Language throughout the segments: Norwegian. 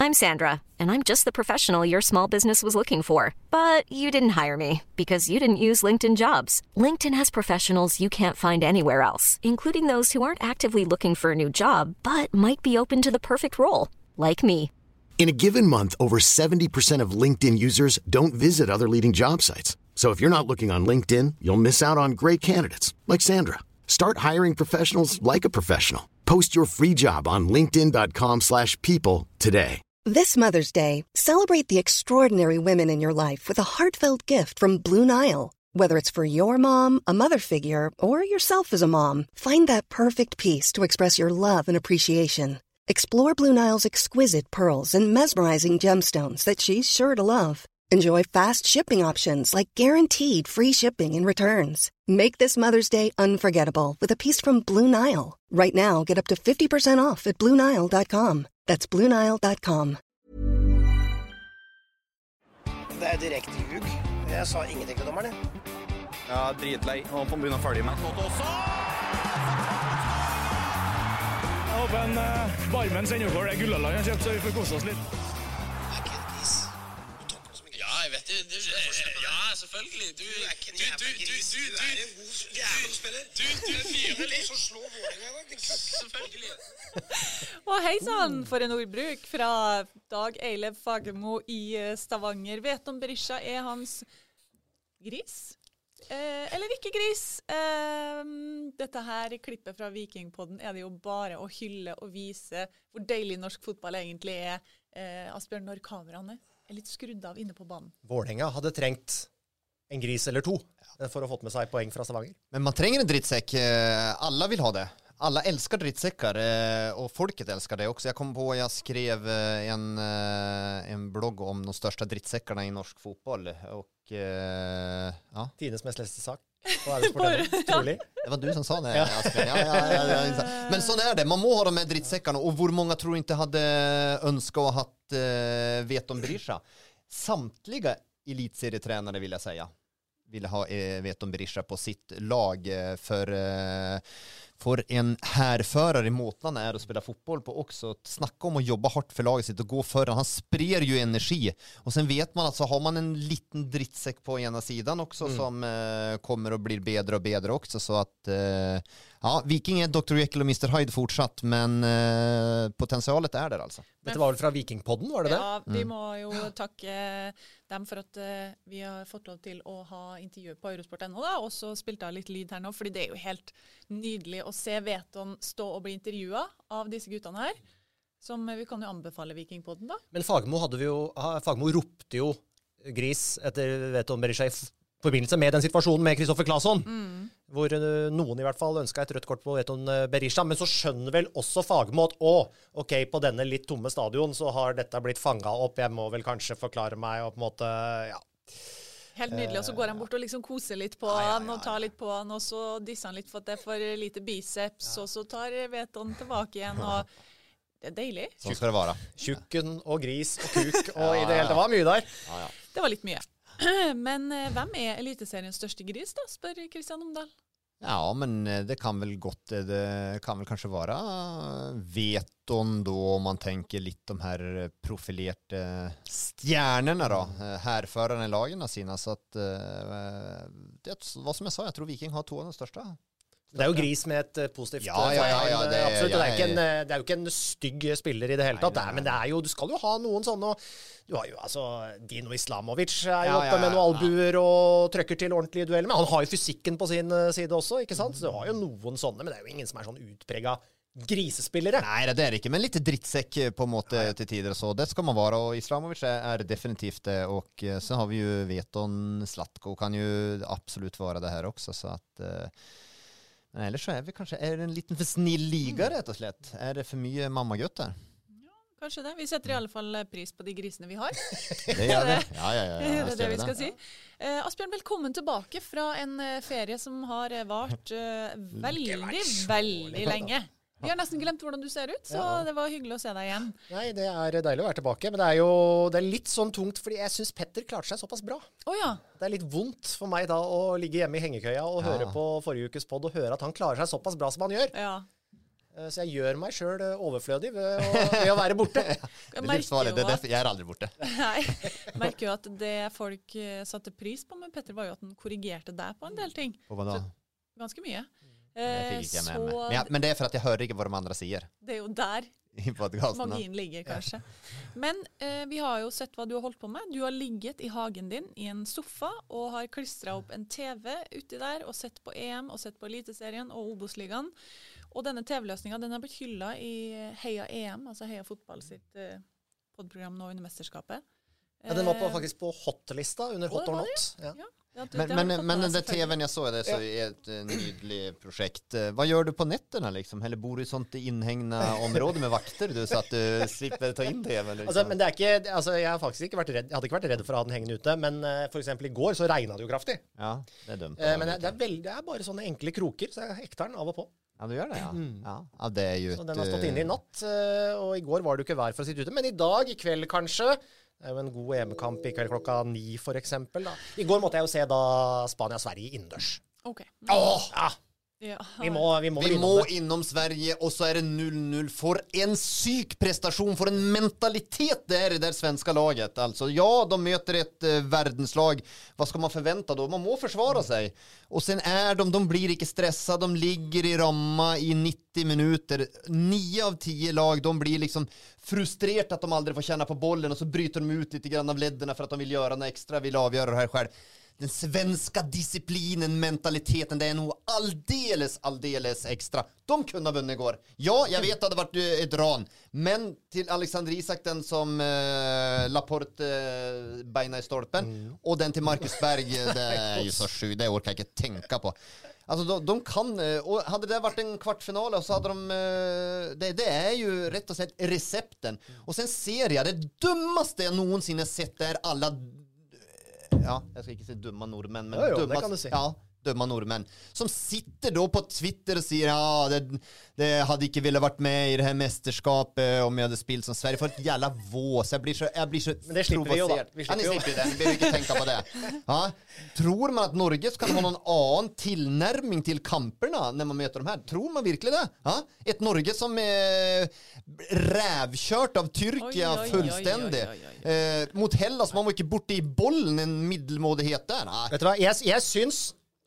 I'm Sandra, and I'm just the professional your small business was looking for. But you didn't hire me because you didn't use LinkedIn Jobs. LinkedIn has professionals you can't find anywhere else, including those who aren't actively looking for a new job, but might be open to the perfect role, like me. In a given month, over 70% of LinkedIn users don't visit other leading job sites. So if you're not looking on LinkedIn, you'll miss out on great candidates like Sandra. Start hiring professionals like a professional. Post your free job on linkedin.com/people today. This Mother's Day, celebrate the extraordinary women in your life with a heartfelt gift from Blue Nile. Whether it's for your mom, a mother figure, or yourself as a mom, find that perfect piece to express your love and appreciation. Explore Blue Nile's exquisite pearls and mesmerizing gemstones that she's sure to love. Enjoy fast shipping options like guaranteed free shipping and returns. Make this Mother's Day unforgettable with a piece from Blue Nile. Right now, get up to 50% off at BlueNile.com. That's BlueNile.com. Det direkte ljug. Jeg sa ingenting til dommerne. Ja, dritlei. Og på bunn av ferdig med. Jeg håper en barmen sender for det Gullaland har kjøpt, så vi får kose oss litt. Ja, jeg vet det. Ja, selvfølgelig. Du er ikke en jævla gris. Du er en god jævelspiller. Du fyrer litt så slå Vålerenga i dag. Selvfølgelig. Og hei sann for en ordbruk fra Dag Eilev Fagermo i Stavanger. Vet om Berisha hans gris? Eller ikke gris. Dette her klippet fra Vikingpodden det jo bare å hylle og vise hvor deilig norsk fotball egentlig Asbjørn, når kameraene litt skrudd av inne på banen. Vålerenga hadde trengt en gris eller to for å få med seg poeng fra Stavanger. Men man trenger en drittsäck. Alla vill ha det. Alla älskar drittsäckar och folket älskar det också. Jag kom på jag skrev en blogg om de största drittsäckarna i norsk fotboll och ja. Tidens mest leste sak. Trolig. Det var du som sa det. Ja. Men sånn det. Man må ha de här drittsäckarna och hvor många tror inte hade önskat och haft vet om Berisha. Samtliga elitserietränare vill jag säga. Ville ha vet om Berisha på sitt lag för en härförare i Måtland att spela fotboll på också. Snacka om att jobba hårt för laget sitt och gå före. Han sprer ju energi. Och sen vet man att så har man en liten drittsäck på ena sidan också som kommer att bli bedre och bedre också. Så att ja, Viking Dr. Jekyll och Mr. Hyde fortsatt, men potentialet där alltså. Dette var vel fra Vikingpodden, var det det? Ja, vi må jo takke dem for at vi har fått lov til å ha intervju på Eurosport.no da, og så spilte jeg litt lyd her nå, fordi det jo helt nydelig å se Veton stå og bli intervjuet av disse guttene her, som vi kan jo anbefale Vikingpodden da. Men Fagermo ropte jo gris etter Veton Berisha i forbindelse med den situasjonen med Kristoffer Claesson, hvor noen i hvert fall ønsket et rødt kort på Veton Berisha, men så skjønner vel også Fagermo at ok, på denne litt tomme stadion så har dette blitt fanget opp, jeg må vel kanskje forklare meg og på en måte, ja. Helt nydelig, og så går han bort og liksom koser litt på han og tar litt på han, og så disser han litt for at det er for lite biceps, og så tar Veton tilbake igjen, og det deilig. Sånn skal det være. Tjukken og gris og kuk, og i det hele det var mye der. Det var litt mye. Men hvem eliteseriens største gris da, spør Kristian Omdal? Ja, men det kan väl gott, det kan väl kanske vara Veton då om man tänker lite de här profilerade stjärnorna då, härförarna i lagen sina, så att det vad som jag sa, jag tror Viking har två av de största. Det jo gris med et positivt absolutt. Det jo ikke en stygg spiller i det hele tatt, men det jo, du skal jo ha noen sånne, du har jo altså Dino Islamovic jo oppe med noen albuer og trykker til ordentlige dueller, men han har jo fysikken på sin side også, ikke sant? Så du har jo noen sånne, men det jo ingen som sånn utpreget grisespillere. Nei, det det ikke, men litt drittsekk på en måte til tider, så det skal man være, og Islamovic definitivt det, og så har vi jo Veton, Zlatko kan jo absolutt være det her også, så at men ellers så vi kanskje det en liten for snill liga rett og slett. Det for mye mammagutter? Ja, kanskje det. Vi setter i alle fall pris på de grisene vi har. Det gjør vi. Ja. Det det vi skal si. Asbjørn, velkommen tilbake fra en ferie som har vart veldig lenge. Vi har nesten glemt hvordan du ser ut, så det var hyggelig å se deg igjen. Nei, det deilig å være tilbake, men det litt sånn tungt, fordi jeg synes Petter klarte seg såpass bra. Ja. Det litt vondt for meg da å ligge hjemme i hengekøya og høre på forrige ukes podd og høre at han klarer seg såpass bra som han gjør. Ja. Så jeg gjør meg selv overflødig ved å være borte. Jeg aldri borte. Nei, merker jo at det folk satte pris på med Petter var jo at han korrigerte deg på en del ting. På hva da? Så, ganske mye. Det fikk ikke jeg med meg. Men det for at jeg hører ikke hva de andre sier. Det er jo der magien ligger, kanskje. Men vi har jo sett hva du har holdt på med. Du har ligget i hagen din i en sofa og har klistret opp en TV uti der og sett på EM og sett på Eliteserien og Obos-ligaen. Og denne TV-løsningen, den har blitt hyllet i Heia EM, altså Heia Fotball sitt podprogram nå under mesterskapet. Ja, den var faktisk på hotlista under Hot or Not. Ja. Men den TV:n jeg så, det så er et nydelig prosjekt. Hva gjør du på nettene, liksom? Eller bor du i sånt innhengende område med vakter, så at du slipper ta inn TV? Liksom? Men det ikke, jeg har faktisk ikke vært redd. Jeg hadde ikke vært redd for å ha den hengende ute, men for eksempel i går så regnet det jo kraftig. Ja, det dumt. Men det er bare sånne enkle kroker, så jeg hekter den av og på. Ja, du gjør det, ja. Ja, det er jo så den har stått inne i natt, og i går var det jo ikke vær for å sitte ute. Men i dag, i kveld kanskje, det er jo en god EM-kamp i kveld 9:00 for eksempel. Da. I går måtte jeg jo se da Spania-Sverige innendørs. Ok. Ja. Vi må innom Sverige, og så er det 0-0. For en syk prestasjon, for en mentalitet det er i det svenska laget. Altså, ja, de møter et verdenslag. Hva skal man forvente da? Man må forsvare seg. Og sen de blir ikke stresset, de ligger i ramma i 90 minutter. 9 av 10 lag, de blir liksom frustrert at de aldri får kjenne på bollen, og så bryter de ut litt grann av leddene for at de vil gjøre noe ekstra, vil avgjøre det her selv. Den svenska disciplinen, mentaliteten, det er noe aldeles ekstra. De kunne vunnet i går. Ja, jeg vet at det hadde vært et ran. Men til Alexander Isak, den som Laporte beina i stolpen, og den til Marcus Berg, det er jo så sjukt. Det orker jeg ikke tenke på. Altså, de kan, og hadde det vært en kvartfinale, så hadde de, det er jo rett og slett resepten. Og sen ser jeg, det dummeste jeg noensinne sett er alle, ja, jeg skal ikke si dumma nordmenn, men det kan du si. Ja, dumma nordmenn, som sitter då på Twitter og sier, ja, det hadde ikke ville vært med i det her mesterskapet om jeg hadde spilt som Sverige, for et jævla vås. Jeg blir så men det slipper vi jo da. Vi slipper det, vi behøver ikke tenke på det. Ja, tror man at Norge kan ha noen annen tilnærming til kamperna når man møter de her? Tror man virkelig det? Ja? Et Norge som er rævkjørt av Tyrkia fullstendig. Mot Hellas, man må ikke borte i bollen en middelmådighet der. Nei. Vet du hva, jeg syns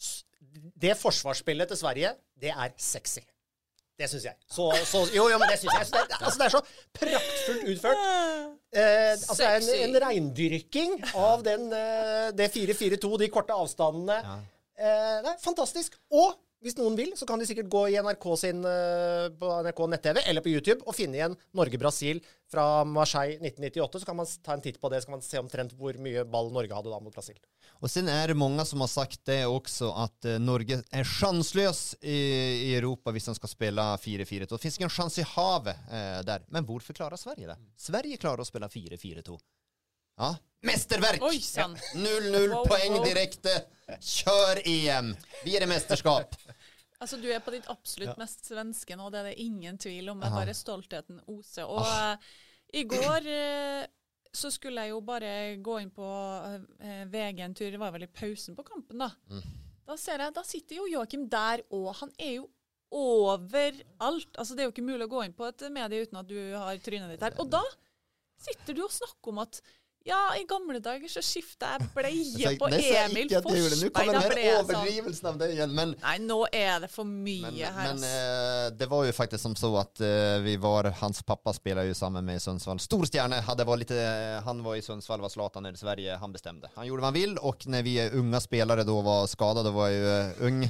det forsvarsspillet til Sverige, det er sexy. Det synes jeg. Jo, men det synes jeg. Det er så praktfullt utført. Altså, det er en regndyrking av det 4-4-2, de korte avstandene. Ja. Det er fantastisk. Og hvis noen vil, så kan de sikkert gå i NRK på NRK nett-TV eller på YouTube og finne igjen Norge-Brasil fra Marseille 1998. Så kan man ta en titt på det, så kan man se omtrent hvor mye ball Norge hadde da mot Brasil. Og sen er det mange som har sagt det også, at Norge er sjansløs i Europa hvis de skal spille 4-4-2. Det finnes ingen sjans i havet der. Men hvorfor klarer Sverige det? Sverige klarer å spille 4-4-2. Ja, mesterverk! 0-0 poeng direkte. Kjør EM. Vi er i mesterskap. Altså, du er på ditt absolutt mest svenske nå, det er det ingen tvil om. Det er bare stoltheten oser. Og i går så skulle jeg jo bare gå inn på VG en tur. Det var vel i pausen på kampen da. Da ser jeg, da sitter jo Joakim der, og han er jo overalt. Altså, det er jo ikke mulig å gå inn på et medie uten at du har trynet ditt her. Og da sitter du og snakker om at ja, i gamle dager så skiftet jeg bleie på Emil Forsberg. Nå kommer den her overdrivelsen av det igjen. Men, nei, nå er det for mye her. Men det var jo faktisk som så at hans pappa spelade jo sammen med Sundsvall. Stor stjerne, han var i Sundsvall, var Zlatan i Sverige, han bestemte. Han gjorde vad han vill, och när vi unga spelare då var skadade, då var jag ju ung,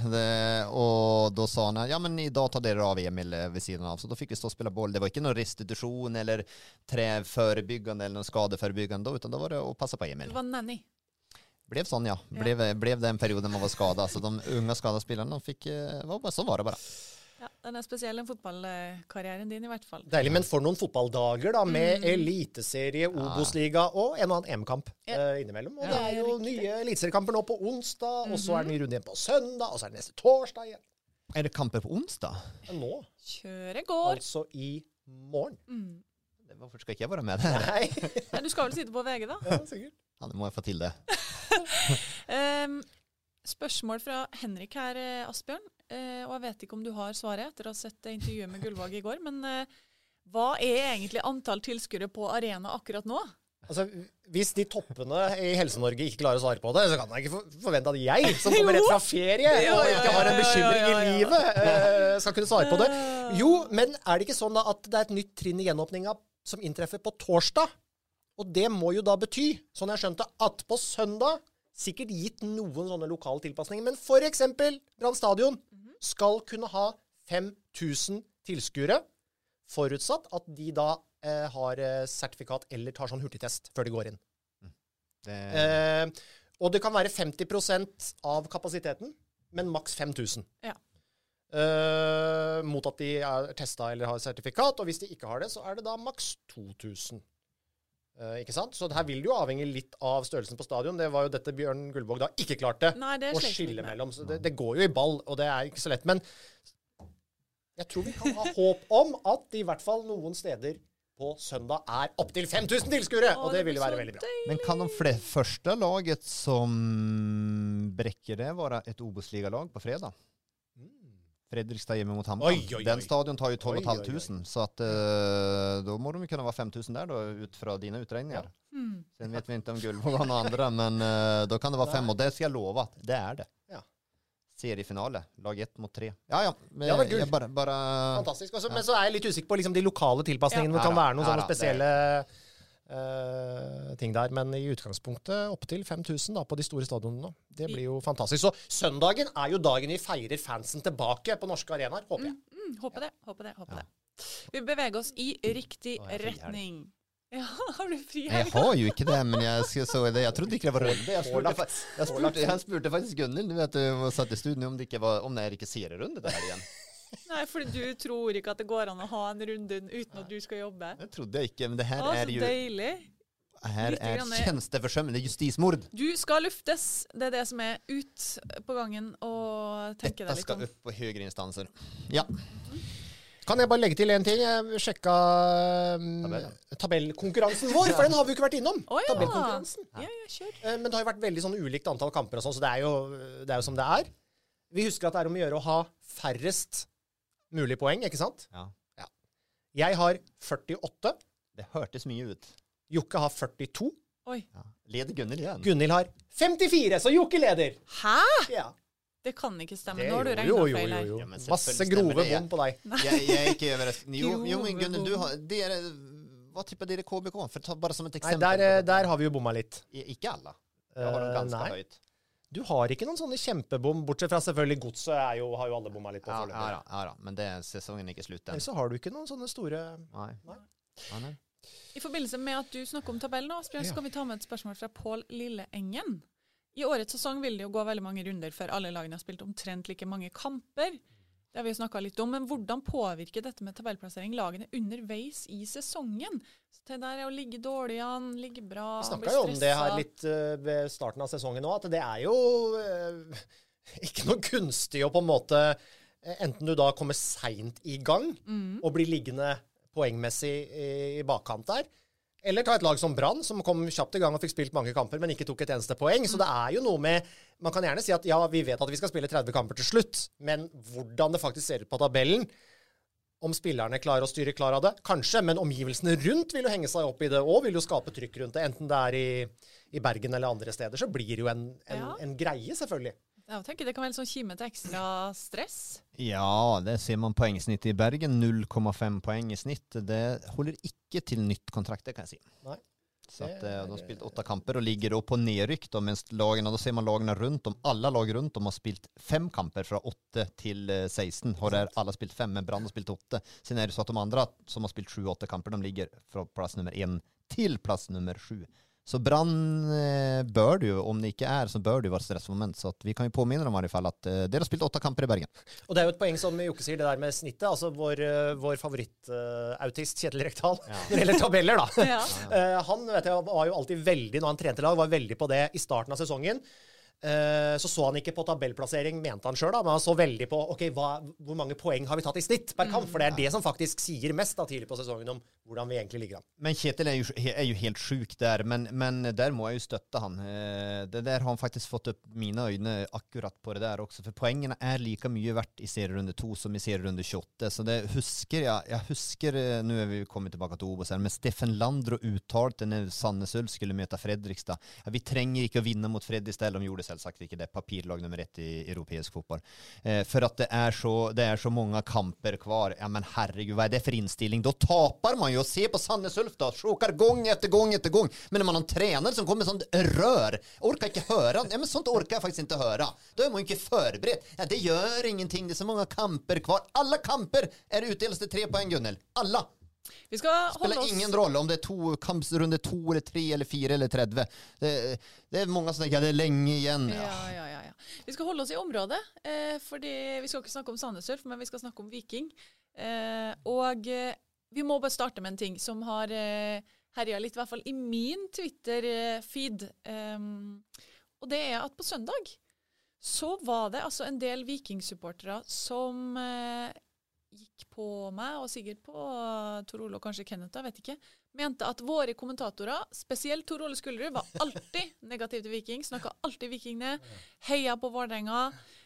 och då sa han, ja men idag tar det av Emil vid sidan av. Så då fick vi stå och spela boll. Det var inte någon restitution eller träförebyggande eller någon skadeförebyggande, utan då var det att passa på Emil. Det var nanny. Blev sånn, ja. Blev den perioden man var skadet. Så de unga skadade spelarna fick, så var det bara. Ja, den er spesiell, en fotballkarrieren din i hvert fall. Deilig, men for noen fotballdager da, med eliteserie, Obos-liga og en og annen EM-kamp innimellom. Og det er jo nye eliteseriekamper nå på onsdag, og så er det ny runde igjen på søndag, og så er det neste torsdag igjen. Er det kamper på onsdag? Ja, nå. Kjøre går. Altså i morgen. Hvorfor skal ikke jeg være med der? Nei, du skal vel sitte på VG da? Ja, sikkert. Ja, det må jeg få til det. Spørsmål fra Henrik her, Asbjørn. og jeg vet ikke om du har svaret etter å ha sett intervjuet med Gullvåg i går, men hva egentlig antall tilskuere på arena akkurat nå? Altså, hvis de toppene i Helse-Norge ikke klarer å svare på det, så kan jeg ikke forvente at jeg, som kommer rett fra ferie og ikke har en bekymring i livet, skal kunne svare på det. Jo, men er det ikke sånn da at det er et nytt trinn i gjenåpninga som inntreffer på torsdag? Og det må jo da bety, sånn jeg skjønte, at på søndag, sikkert gitt noen sånne lokale tilpasninger, men for eksempel Brann Stadion skal kunne ha 5000 tilskuere, forutsatt at de da har sertifikat eller tar sånn hurtigtest før de går inn. Og det kan være 50% av kapasiteten, men maks 5000. Ja. Mot at de er testet eller har sertifikat, og hvis de ikke har det, så er det da maks 2000. Ikke sant? Så det her vil jo avhenge litt av størrelsen på stadion. Det var jo dette Bjørn Gullvåg da ikke klarte å skille mellom. Så det går jo i ball, og det er ikke så lett. Men jeg tror vi kan ha håp om at i hvert fall noen steder på søndag er opp til 5000 tilskuere, og det vil jo være veldig bra. Men kan de første laget som brekker det være et Obos-ligalag på fredag? Fredrikstad hjemme mot Hammarby. Den stadion tar jo 12 500, så att då må de kunna vara 5000 där då ut från dina uträkningar. Sen vet vi inte om Gullvåg har några andra, men då kan det vara 5 och det ska jag lova att det är det. Ja. Seriefinale, lag 1 mot 3. Ja. Men jag bara fantastisk. Også, men så er jeg litt usikker på liksom, de lokale tilpasningene. Det kan være noen sånne spesielle ting der, men i utgangspunktet opp til 5000 da, på de store stadionene. Det blir jo fantastisk. Så søndagen er jo dagen vi feirer fansen tilbake på norske arenaer, håper jeg. Håper det. Vi beveger oss i riktig retning. Ja, har du fri helg? Jeg har jo ikke det, men jeg trodde ikke det var runde. Jeg spurte faktisk Gunnhild, du vet, jeg satt i studiet om det ikke serierunde det her igjen. Nei, fordi du tror ikke at det går an å ha en runde uten at du skal jobbe. Det trodde jeg ikke, men det her er jo... deilig. Her er tjenesteforsømmende justismord. Du skal luftes. Det er det som er ut på gangen, og tenke deg litt om. Dette skal opp på høyere instanser. Ja. Kan jeg bare legge til en ting? Jeg sjekka tabellkonkurransen vår, for den har vi jo ikke vært innom. Tabellkonkurransen. Ja, kjør. Men det har jo vært veldig sånn ulikt antall kamper og sånn, så det er jo som det er. Vi husker at det er om å gjøre å ha færrest mulig poeng, ikke sant? Ja. Jeg har 48. Det hørtes mye ut. Jokke har 42. Oi. Ja. Leder Gunnhild igjen. Gunnhild har 54, så Jokke leder. Hæ? Ja. Det kan ikke stemme. Nå har du regnet feil her. Jo. Masse grove bånd på deg. Jeg er ikke overrasket. Jo, men Gunnhild, hva tipper dere KBK? For bare som et eksempel. Nei, der har vi jo bomma litt. Ikke alle. Jeg har dem ganske høyt. Du har ikke noen sånne kjempebom, bortsett fra selvfølgelig Godset har jo alle bomma litt på forløpet. Ja da, men det er sesongen ikke slutt den. Nei, så har du ikke noen sånne store... Nei. I forbindelse med at du snakker om tabellen, Asbjørn, så kan vi ta med et spørsmål fra Pål Lilleengen. I årets sesong vil det jo gå veldig mange runder før alle lagene har spilt omtrent like mange kamper. Det har vi jo snakket litt om, men hvordan påvirker dette med tabellplassering lagene underveis i sesongen? Så det der er å ligge dårlig an, ligge bra, bli stresset. Vi snakket jo om det her litt ved starten av sesongen nå, at det er jo ikke noe kunstig å på en måte, enten du da kommer sent i gang og blir liggende poengmessig i bakkant der, eller ta et lag som Brann, som kom kjapt i gang og fikk spilt mange kamper, men ikke tok et eneste poeng. Så det er jo noe med, man kan gjerne si at ja, vi vet at vi skal spille 30 kamper til slutt, men hvordan det faktisk ser ut på tabellen, om spillerne klarer å styre klar av det, kanskje, men omgivelsene rundt vil jo henge seg opp i det, og vil jo skape trykk rundt det, enten det er i Bergen eller andre steder, så blir det jo en greie, selvfølgelig. Jeg tenker det kan være sånn kime til ekstra stress. Ja, det ser man poengsnitt i Bergen. 0,5 poeng i snitt. Det holder ikke til nytt kontrakt, det kan jeg si. Nei. Så at, de har spilt 8 kamper og ligger då på nedrykk, mens lagene, da ser man lagene rundt om, alle lag rundt om har spilt 5 kamper fra 8 til 16. Har der alle spilt 5, men Brann har spilt 8. Sen er det så at de andre som har spilt 7-8 kamper, de ligger fra plass nummer 1 til plass nummer 7. Så Brann bør det jo, om det ikke er, så bør det jo være stressmoment. Så at vi kan jo påminne dem i hvert fall at dere har spilt 8 kamper i Bergen. Og det er jo et poeng som Jokke sier, det der med snittet. Altså vår favorittautist Kjetil Rekdal, når det gjelder tabeller da. Han vet jeg, var jo alltid veldig, når han trente lag, var veldig på det i starten av sesongen. så han ikke på tabellplassering, mente han selv da, men han så veldig på, ok, hvor mange poeng har vi tatt i snitt per kamp? For det det som faktisk sier mest da, tidlig på sesongen om hvordan vi egentlig ligger an. Men Kjetil er jo helt sjuk der, men der må jeg jo støtte han. Det der har han faktisk fått opp mine øyne akkurat på det der også, for poengene like mye verdt i serierunde 2 som i serierunde 28, så det husker jeg husker, nu vi kommet tilbake til Obos her, men Steffen Landro uttalte når Sandnes Ulf skulle møte Fredrikstad, vi trenger ikke å vinne mot Fredrikstad, de gjorde selvsagt ikke det, papirlag nummer 1 i europeisk fotball. For at det er så mange kamper kvar. Ja, men herregud, hva det for innstilling? Da taper man jo. Se på Sandnes Ulf da, sjåkar gång etter gång. Men når man har en trener som kommer med sånt rør, orker ikke høre. Ja, men sånt orker jeg faktisk ikke høre. Da er man jo ikke forberedt. Ja, det gjør ingenting. Det er så mange kamper kvar. Alle kamper utdeles til 3 poeng, Gunnel. Alle. Vi skal spelar ingen roll om det runde 2 eller 3 eller 4 eller 30. Det er mange som tenker, det er lenge igjen. Ja. Vi skal holde oss i området, fordi vi skal ikke snakke om Sandnes Ulf, men vi skal snakke om Viking. Og vi må bare starte med en ting som har herjet litt, i hvert fall i min Twitter-feed. Og det at på søndag så var det altså en del Viking-supportere som gikk på meg, og sikkert på Tor Ole og kanskje Kenneth, jeg vet ikke, mente at våre kommentatorer, spesielt Tor Ole Skullerud, var alltid negativ til Viking, snakket alltid Viking ned, heia på Vålerenga.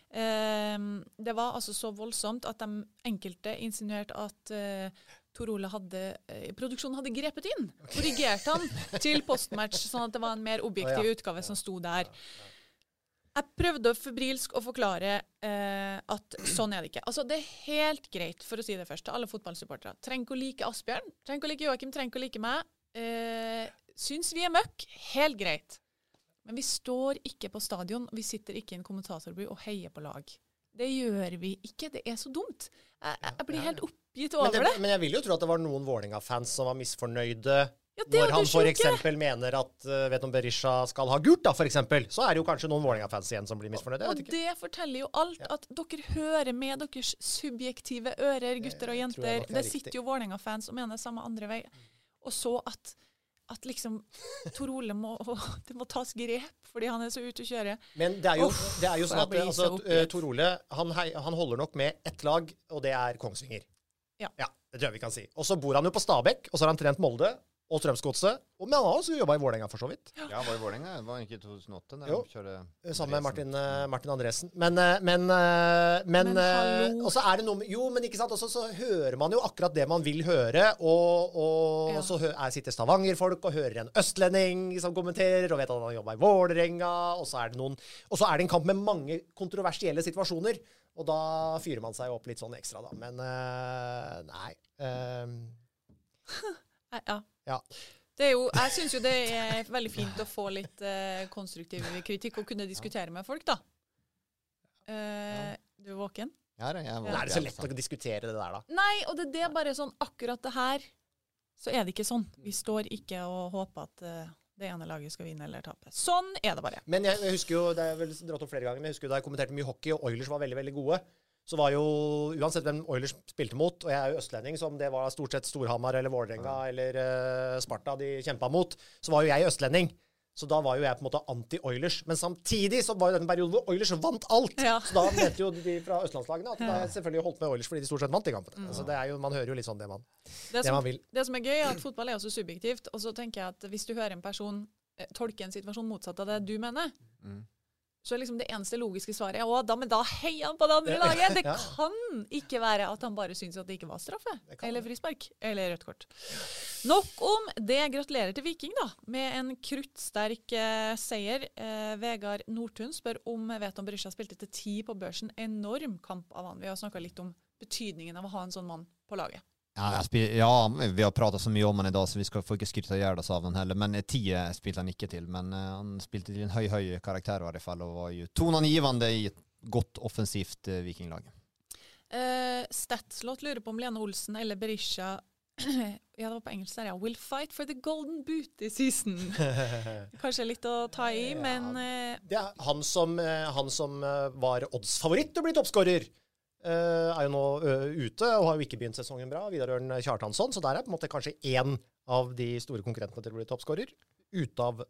Det var altså så voldsomt at de enkelte insinuerte at Tor Ole produksjonen hadde grepet inn, korrigerte han til postmatch, sånn at det var en mer objektiv utgave som sto der. Jeg prøvde febrilsk å forklare at sånn det ikke. Altså, det helt greit, for å si det først, til alle fotballsupportere. Trenger ikke å like Asbjørn, trenger ikke å like Joakim, trenger ikke å like meg. Syns vi møkk, helt greit. Men vi står ikke på stadion, vi sitter ikke i en kommentatorby og heier på lag. Det gjør vi ikke, det så dumt. Jeg blir helt oppgitt over det. Men jeg vil jo tro at det var noen Vålerenga-fans som var misfornøyde. Når han for eksempel mener at Berisha skal ha gult, da, for eksempel, så det jo kanskje noen Vålerenga-fans igjen som blir misfornøyde. Og det forteller jo alt, at dere hører med deres subjektive ører, gutter og jenter. Det sitter jo Vålerenga-fans og mener samme andre vei. Og så at liksom Tor Ole må tas grep, fordi han så ute å kjøre. Men det jo sånn at Tor Ole, han holder nok med ett lag, og det Kongsvinger. Ja, det tror jeg vi kan si. Og så bor han jo på Stabekk, og så har han trent Molde, og Strømsgodset, men han har også jobbet i Vålerenga for så vidt. Ja, var i Vålerenga, det var ikke i 2008 når de kjørte sammen med Martin Andresen. Men og så det noe, jo, men ikke sant, og så hører man jo akkurat det man vil høre, og så sitter Stavanger-folk og hører en østlending som kommenterer, og vet at han har jobbet i Vålerenga, og så det en kamp med mange kontroversielle situasjoner, og da fyrer man seg opp litt sånn ekstra da, men nei. Ja. Jeg synes jo det veldig fint å få litt konstruktiv kritikk og kunne diskutere med folk, da. Du våken? Ja, jeg våken. Det det så lett å diskutere det der, da? Nei, og det bare sånn, akkurat det her, så det ikke sånn. Vi står ikke og håper at det ene laget skal vinne eller tape. Sånn det bare. Men jeg husker jo, det vel dratt opp flere ganger, men jeg husker jo da jeg kommenterte mye hockey, og Oilers var veldig, veldig gode. Så var jo, uansett hvem Oilers spilte mot, og jeg jo østlending, som det var stort sett Storhamar eller Vålerenga eller Sparta de kjempet mot, så var jo jeg østlending. Så da var jo jeg på en måte anti-Oilers. Men samtidig så var jo den perioden hvor Oilers vant alt. Ja. Så da mente jo de fra østlandslagene at de selvfølgelig holdt med Oilers fordi de stort sett vant i kampen. Altså det jo, man hører jo litt sånn det man vil. Det som gøy at fotball også subjektivt, og så tenker jeg at hvis du hører en person tolke en situasjon motsatt av det du mener, så liksom det eneste logiske svaret men da heier han på det andre laget. Det kan ikke være at han bare synes at det ikke var straffe, eller frispark, eller rødt kort. Nok om det. Gratulerer til Viking da, med en kruttsterk seier. Vegard Nordtun spør om Berisha spilte til 10 på børsen. Enorm kamp av han. Vi har snakket litt om betydningen av å ha en sånn mann på laget. Ja, vi har pratat så mye om han idag så vi får ikke skryta gjøre oss av han heller, men 10 spilte han ikke til, men han spilte til en høy karakter i hvert fall, og var jo toneangivende i et godt offensivt vikinglag. Statslot lurer på om Lene Olsen eller Berisha det var på engelsk der, will fight for the golden boot this season. Kanskje litt å ta i, men det han som var oddsfavoritt å bli toppskårer, jo nå ute og har jo ikke begynt sesongen bra, Vidar Ørn Kjartansson, så der på en måte kanskje en av de store konkurrentene til å bli toppskårer, ut av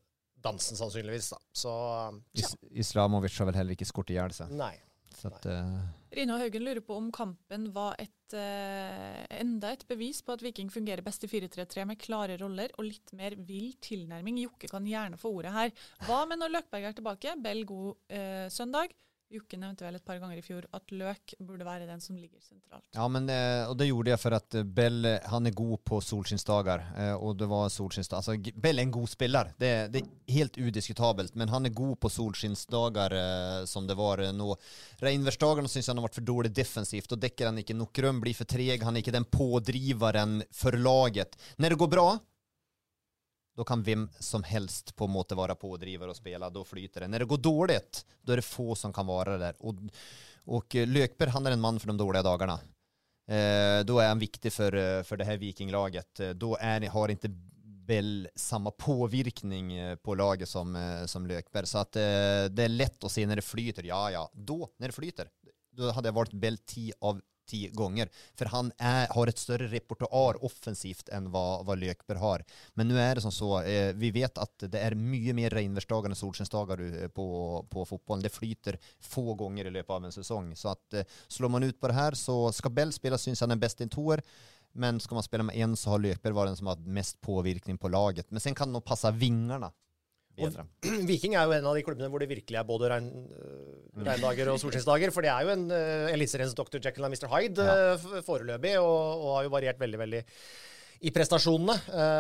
dansen sannsynligvis da. Så, Islamovic har vel heller ikke skåret ihjel seg. Nei. Så at, Rina Haugen lurer på om kampen var enda et bevis på at Viking fungerer best i 4-3-3 med klare roller og litt mer vill tilnærming. Jokke kan gjerne få ordet her. Hva med når Løkberg er tilbake? Bell god søndag. Jokke nevnte vel et par ganger i fjor at Løk burde være den som ligger sentralt. Ja, men och det gjorde jag för att Bell, han är god på solskinsdagar och det var solskinsdagar. Alltså Bell är en god spelare. Det är helt udiskutabelt, men han är god på solskinsdagar som det var nå. Reinversdagarna syns han har varit för dålig defensivt och däcker han inte nog rum, blir för treg, han är inte den pådrivaren för laget. När det går bra, då kan vem som helst på en måte vara pådrivare och spela, då flyter det. När det går dåligt, då är det få som kan vara där. Och Lökberg, han är en man för de dåliga dagarna. Då är han viktig för det här vikinglaget. Då har inte Bell samma påvirkning på laget som Lökberg. Så att det är lätt att se när det flyter. Ja, då när det flyter, då hade jag varit Bell 10 av 10 gånger. För han har ett större repertoar offensivt än vad Lökberg har. Men nu är det som så, vi vet att det är mycket mer regnvärsdagar än solskensdagar på fotbollen. Det flyter få gånger i löpet av en säsong. Så att slår man ut på det här så ska Bell spela, syns han är bäst i en toer. Men ska man spela med en så har Lökberg varit den som har mest påvirkning på laget. Men sen kan nog passa vingarna. Viking er jo en av de klubbene hvor det virkelig er både regndager og solskinsdager, for det er jo en Eliteseriens Dr. Jekyll og Mr. Hyde foreløpig, og har jo variert veldig, veldig i prestasjonene.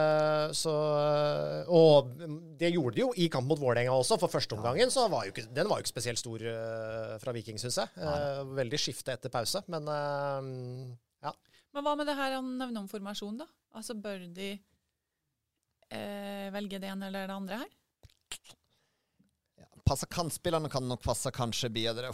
Og det gjorde de jo i kamp mot Vålerenga også, for første omgangen så var jo ikke, den var jo ikke spesielt stor fra Viking, synes jeg. Veldig skifte etter pause, men ja. Men hva med det her han nevner om formasjon da? Altså bør de velge det ene eller det andre her? Passa kantspellarna kan nog passa kanskje bedre.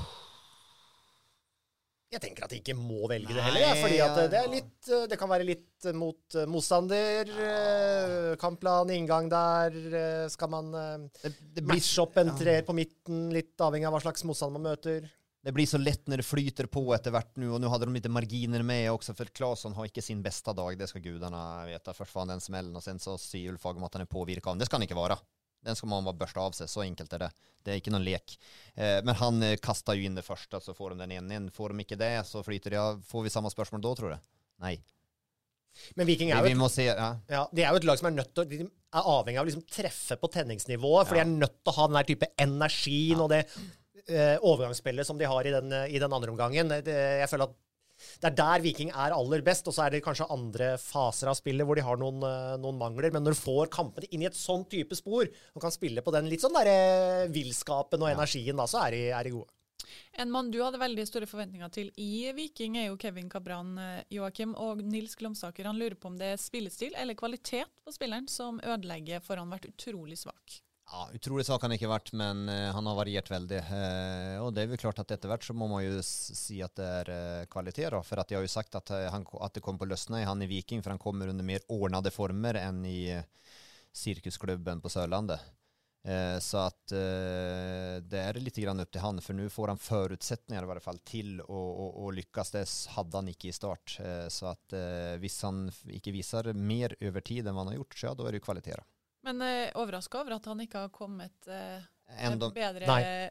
Jeg tenker at de ikke må velge det heller, fordi at det er litt, det kan være litt mot motstander, kampplan, inngang der, skal man matche opp en treer på midten, litt avhengig av hva slags motstand man møter. Det blir så lätt när det flyter på efterhvert nu, och nu hade de lite marginer med också, för Claesson har inte sin bästa dag, det ska gudarna veta. Först får han den smällen och sen så ser Ulf Agem att han är påvirkad av. Det ska han inte vara. Den ska man bara börsta av sig, så enkelt är det. Det är inte någon lek. Men han kastar ju in det första, så får de den en. Får de inte det så flyter det. Får vi samma spörsmål då, tror du? Nej. Men Viking er jo vi må se, ja, det er jo et lag som er nødt til de er avhengig av å liksom treffe på tenningsnivået, for de er nødt til å ha den der type energien og det overgangsspillet som de har i den andre omgangen. Jeg føler at det er der Viking er aller best, og så er det kanskje andre faser av spillet hvor de har noen mangler, men når du får kampene inn i et sånn type spor, og kan spille på den litt sånn der villskapen og energien, da, så er de gode. En mann du hadde veldig store forventninger til i Viking er jo Kevin Cabran, Joakim, og Nils Glomsaker. Han lurer på om det er spillestil eller kvalitet på spilleren som ødelegger, for han har vært utrolig svak. Ja, utrolig svak han ikke vært, men han har variert veldig. Og det er jo klart at etter hvert så må man jo si at det er kvalitet da, for at jeg har jo sagt at det kommer på løsne i han i Viking, for han kommer under mer ordnade former enn i cirkusklubben på Sørlandet. Så att det är lite grann upp till han, för nu får han förutsättningar i varje fall till och lyckas. Det hade han inte i start, så att hvis han inte visar mer över tid än vad han har gjort, så ja, då är det ju kvalitet. Men överraskad över att han inte har kommit bedre. Nej.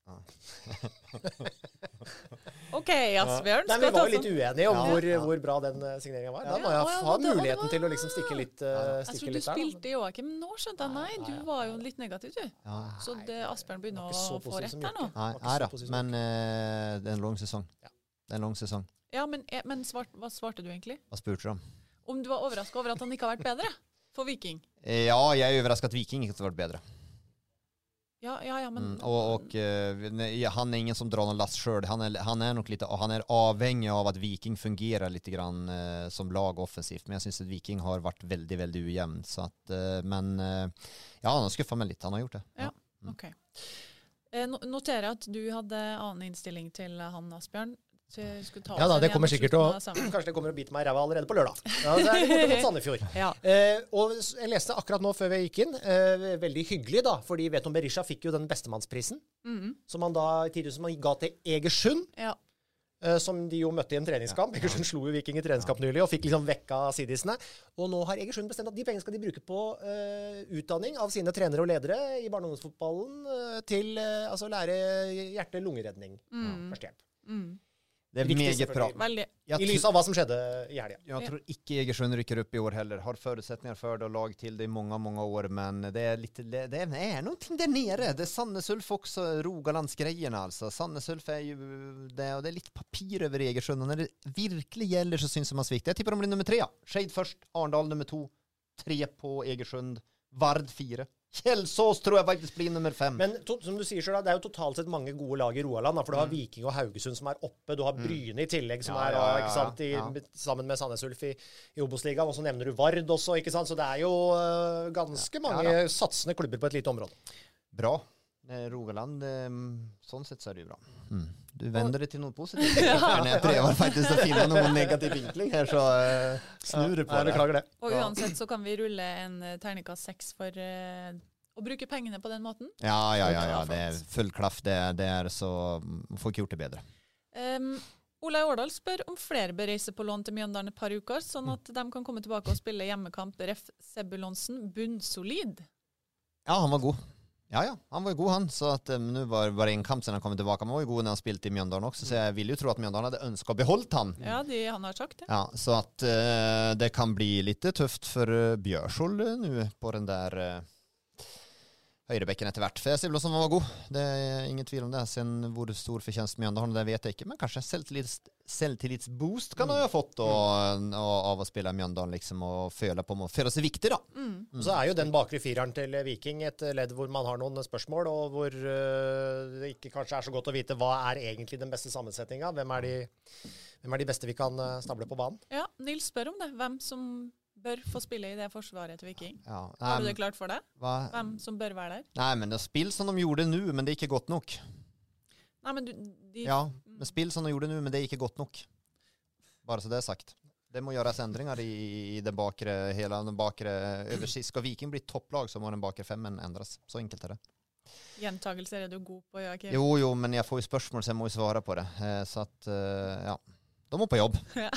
Okej, Asbjørn. Vi var jo litt uenige om hvor bra den signeringen var. Da må jeg ha muligheten til å liksom stikke litt der. Jeg tror du spilte Joakim, nå skjønte jeg, nei, du var jo litt negativ, du. Så Asbjørn begynner å få rett her nå. Nei da, men det er en lang sesong. Det er en lang sesong. Ja, men hva svarte du egentlig? Hva spurte du om? Om du var overrasket over at han ikke har vært bedre for Viking? Ja, jeg er overrasket at Viking ikke har vært bedre. Ja, men... han är ingen som drar någon last själv. Han är nog lite, han är avhängig av att Viking fungerar lite grann som lag offensivt. Men jag syns att Viking har varit väldigt, väldigt ujämn. Så att, men ja, han har skuffat mig lite. Han har gjort det. Ja. Okej. Notera att du hade annen innstilling till han, Asbjørn. Ja da, det kommer sikkert kanskje det kommer å bite meg i ræva allerede på lørdag. Ja, det er borte mot Sandefjord. Og jeg leste akkurat nå før vi gikk inn, veldig hyggelig da, fordi Veton Berisha fikk jo den bestemannsprisen, som han da i 10 000 ga til Egersund. som de jo møtte i en treningskamp. Egersund slo jo Viking i treningskamp nylig, og fikk liksom vekka sidisene. Og nå har Egersund bestemt at de pengene skal de bruke på utdanning av sine trenere og ledere i barne- og ungdomsfotballen til altså lære hjerte-lungeredning. Førstehjelp. Det är meget bra. I lys av hva som skjedde i helgen. Jag tror ikke Egersund rycker upp i år heller. Har förutsättningar för det och lag till det i många år. Men det är lite, det är någonting där nere. Det är Sandnes Ulf också, Rogalandsgrejerna alltså. Sandnes Ulf är ju det, och det är lite papir över Egersund. Och när det virkelig gäller så syns man svikt. Jag tippar de blir nummer 3. Shade först, Arndal nummer 2. 3 på Egersund. Vard 4. Kjelsås tror jeg faktisk blir nummer 5. Men som du sier selv, det er jo totalt sett mange gode lag i Rogaland. For du har Viking og Haugesund som er oppe. Du har Bryne i tillegg som ikke sant, sammen med Sandnes Ulf i Obos-ligaen. Og så nevner du Vard også, ikke sant? Så det er jo ganske mange satsende klubber på et lite område. Bra. Rogaland, sånn sett så er det jo bra. Du vender det til noe positivt. Jeg prøver faktisk å finne noen negativ vinkling her, så snur det på det. Beklager det. Og uansett så kan vi rulle en terningkast 6 for å bruke pengene på den måten. Ja. Det er full klaff. Det er så får ikke gjort det bedre. Ola Årdal spør om flere bør reise på lån til Mjøndalen et par uker, sånn at de kan komme tilbake og spille hjemmekamp. Ref. Sebulonsen, bunnsolid. Ja, han var god. Ja, han var jo god han, så at nu var det en kamp sen han kom tilbake. Han var jo god når han spilte i Mjøndalen også, så jeg vil jo tro at Mjøndalen hadde ønsket å beholde han. Ja, han har sagt det. Ja, så at det kan bli litt tøft for Bjørsol nu på den der høyrebekken etter hvert. For jeg sier vel også han var god. Det er ingen tvil om det. Sen hvor stor fortjenest Mjøndalen, det vet jeg ikke, men kanskje selvtillitsboost kan han ha fått av å spille Mjøndalen liksom, og føle seg viktig da. Så er jo den bakre fireren til Viking et ledd hvor man har noen spørsmål, og hvor det ikke kanskje er så godt å vite hva er egentlig den beste sammensetningen. Hvem er de beste vi kan stable på banen? Ja, Nils spør om det. Hvem som bør få spille i det forsvaret til Viking. Ja, har du det klart for deg? Hvem som bør være der? Nei, men det spill som de gjorde nu, men det er ikke godt nok. Nei, men Ja, men spill som de gjorde nu, men det er ikke godt nok. Bare så det er sagt. Det må gjøres endringer i den bakre, hele den bakre översikt. Skal Viking bli topplag, så må den bakre 5 endres. Så enkelt er det. Gjentagelser er du god på, Joakim? Jo, men jeg får jo spørsmål, så jeg må jo svare på det. Så at, ja, de må på jobb. Ja.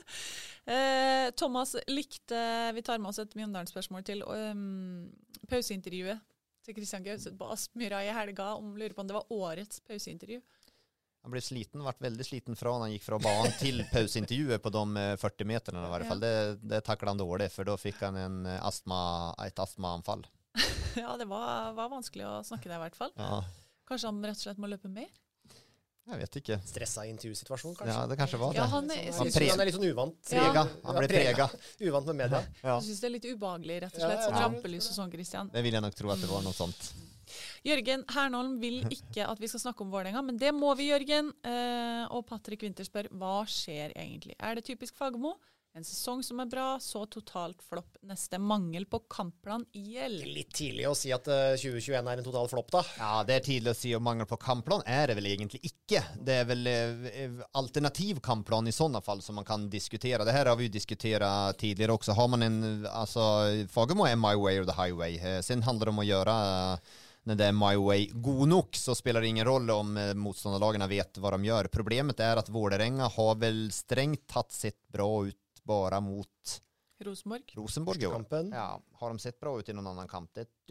Thomas likte, vi tar med oss et Mjøndalen-spørsmål til pauseintervjuet til Kristian Gauseth på Aspmyra i helga, lurer på om det var årets pauseintervju. Han ble sliten, vært veldig sliten fra han gikk fra banen til pauseintervjuet på de 40 meterne i hvert fall. Det taklet han dårlig, for da fikk han et astmaanfall. Ja, det var vanskelig å snakke der i hvert fall. Ja. Kanskje han rett og slett må løpe mer? Jeg vet ikke. Stressa intervjusituasjon, kanskje? Ja, det kanskje var det. Ja, han er litt sånn uvant. Han ble prega. Uvant med media. Ja. Jeg synes det er litt ubehagelig, rett og slett. Sånn rampelys og sånn, Kristian. Det vil jeg nok tro at det var noe sånt. Jørgen Hernholm vil ikke at vi skal snakke om Vålerenga, men det må vi, Jørgen. Og Patrick Winter spør, hva skjer egentlig? Er det typisk Fagermo? En sesong som er bra, så totalt flopp neste. Mangel på kampplan IL. Litt tidlig å si at 2021 er en total flopp, da. Ja, det er tidlig å si, og mangel på kampplan er det vel egentlig ikke. Det er vel alternativ kampplan i sånne fall som man kan diskutere. Det her har vi jo diskuteret tidligere også. Har man Fagermo er my way or the highway. Sen handler det om å gjøre när det är my way god nog, så spelar det ingen roll om motståndarlagarna vet vad de gör. Problemet är att Vålerenga har väl strängt tatt sett bra ut bara mot Rosenborg. Ja, har de sett bra ut i någon annan kamp?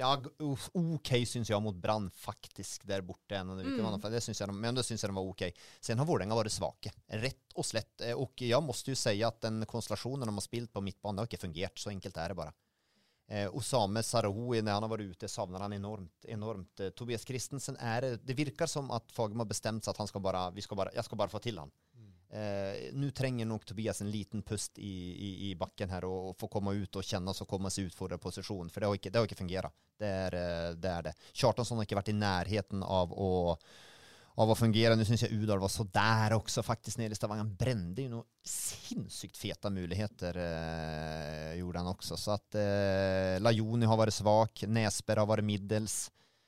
Okej syns jag mot Brann faktiskt där borta. Det syns jag men det syns jag de var okej. Sen har Vålerenga varit svaka. Rätt och slätt. Och jag måste ju säga att den konstellationen de har spelat på mittbanan har inte fungerat. Så enkelt är det bara. Osame Sarawi, när han har varit ute, savnar han enormt. Tobias Christensen det virkar som att Fagermo har bestämt sig att jag ska bara få till han. Nu tränger nog Tobias en liten pust i backen här och få komma ut och känna och komma sig ut för position, för det har inte fungerat. Det är det. Kjartansson har inte varit i närheten av att fungera. Nu syns jag Udal var så där också faktiskt nere i Stavanger. Han brände ju nog sinnssykt feta möjligheter gjorde han också. Så att Lajoni har varit svag, Näsberg har varit middels.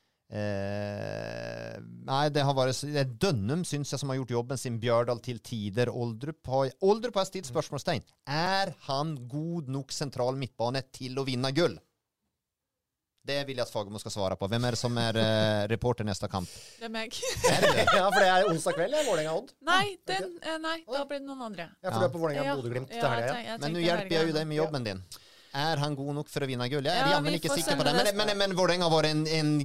Nej, det har varit Dønnum syns jag som har gjort jobben sin, Bjørdal till tider. Oldrup har stilt spørsmålstegn. Er han god nok sentral midtbane til å vinne gull? Det vill jag att Fagermo ska svara på. Vem är det som är reporter nästa kamp? Det meg. Ja, for det onsdag kveld, Vålerenga-Odd. Nei, da blir det noen andre. Ja, for du på Vålerenga-Bodø-Glimt til helga. Men nu hjälper jag ju dig med jobben din. Är han god nog för att vinna guld? Jag är jammen inte sikker på det. Men Vålerenga har varit en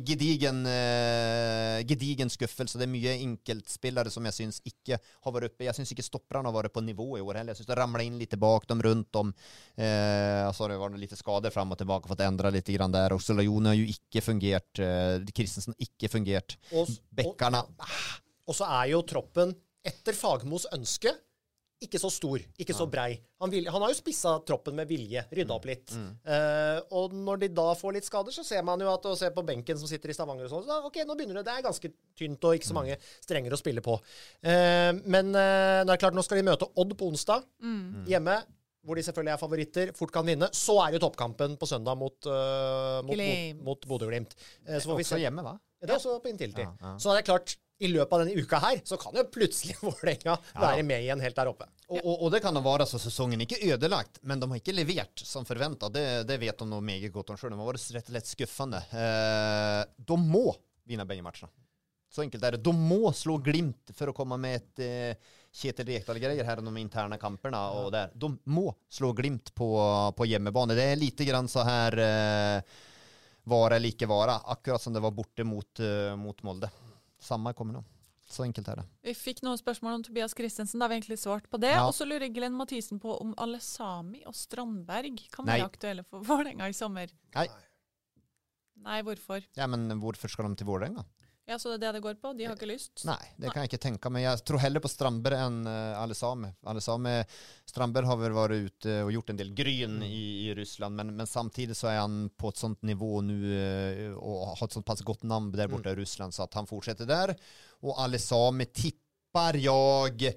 gedigen skuffelse. Det är mycket enkeltspelare som jag syns inte har varit uppe. Jag syns inte stopprarna har varit på nivå i år heller. Jag syns det ramlar in lite bak dem, runt om. Så har det varit lite skador fram och tillbaka, fått ändra lite grann där. Och Solajone har ju inte fungerat. Kristensen har inte fungerat. Bäckarna. Och så är ju troppen efter Fagermos ønske ikke så stor, ikke så brei. Han har jo spisset troppen med vilje, rydda opp litt. Og når de da får litt skader, så ser man jo at å se på benken som sitter i Stavanger og sånn, så ok, nå begynner det er ganske tynt og ikke så mange strenger å spille på. Men det er klart, nå skal de møte Odd på onsdag, hjemme, hvor de selvfølgelig er favoritter, fort kan vinne. Så er jo toppkampen på søndag mot Bodø-Glimt. Så får vi se. Også hjemme, va? Det er også på inntil. Så det er klart, i løpet av denne uka her, så kan jo plutselig Vålerenga være med igjen helt der oppe. Och det kan det vara så säsongen inte ödelagt, men de har inte levererat som förväntat. Det vet de nog mycket gott om själv. De har varit rätt lätt skuffande. De må vinna bägge matcherna. Så enkelt är det. De må slå Glimt för att komma med ett Kjetil Rekdal-grejer här om de interna kamperna och där. De må slå Glimt på hjemmebane. Det är lite grann så här vara eller icke vara, akkurat som det var borte mot Molde. Samma kommer nå. Så enkelt er det. Vi fikk noen spørsmål om Tobias Christensen, da har vi egentlig svart på det. Og så lurer Glenn Mathisen på om Alesami og Strandberg kan være aktuelle for Vålerenga i sommer. Nei, hvorfor? Ja, men hvorfor skal de til Vålerenga? Ja, så det er det det går på? De har ikke lyst? Nei, det kan jeg ikke tenke meg. Jeg tror heller på Strandberg enn Alesami. Strandberg har vel vært ute og gjort en del gryn i Ryssland, men samtidig så er han på et sånt nivå nu og har et sånt pass godt navn der borte i Ryssland, så at han fortsetter der. Og Alesami tippar jag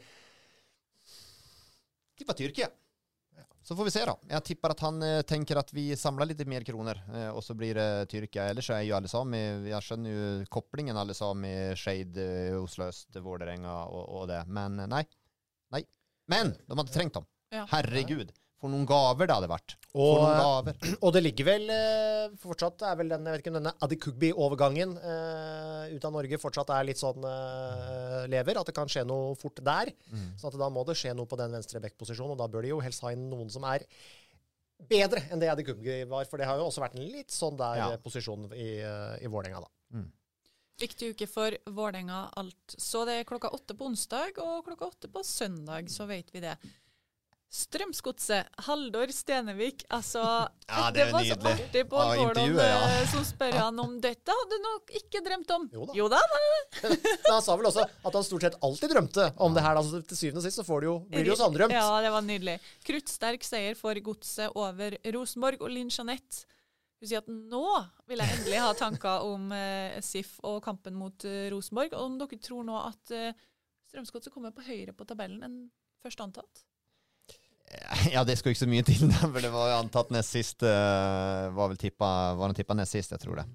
Tyrkia. Så får vi se då. Jag tippar att han tänker att vi samlar lite mer kronor och så blir det Tyrkia. Eller så är ju Alesami, jag känner ju kopplingen Alesami, Shade, Oslo Öst, Vålerenga och det. Men nej. Men de har inte trängt dem. Ja. Herregud. For noen gaver det hadde vært. Og det ligger vel fortsatt, er vel den, jeg vet ikke om denne Adekugbi-overgangen ut av Norge fortsatt er litt sånn lever, at det kan skje noe fort der. Så at da må det skje noe på den venstre back-posisjonen, og da bør de jo helst ha inn noen som er bedre enn det Adekugbi var, for det har jo også vært en litt sånn der posisjon i Vålerenga da. Viktig uke for Vålerenga alt. Så det er 8:00 på onsdag, og 8:00 på søndag, så vet vi det. Strømsgodset, Haldor Stenevik, altså, det var så artig på Gordon som spør han om dette, hadde nok ikke drømt om. Jo da. Han sa vel også at han stort sett alltid drømte om det her, altså til syvende og sist så blir det jo sanndrømt. Ja, det var nydelig. Kruttsterk seier for godset over Rosenborg, og Linn Jeanette, hun sier at nå vil jeg endelig ha tanker om SIF og kampen mot Rosenborg, og om dere tror nå at Strømsgodset kommer på høyre på tabellen enn først antatt? Ja, det ska ju så mycket till för det var ju antatt näst sist var de tippa näst sist, jag tror det.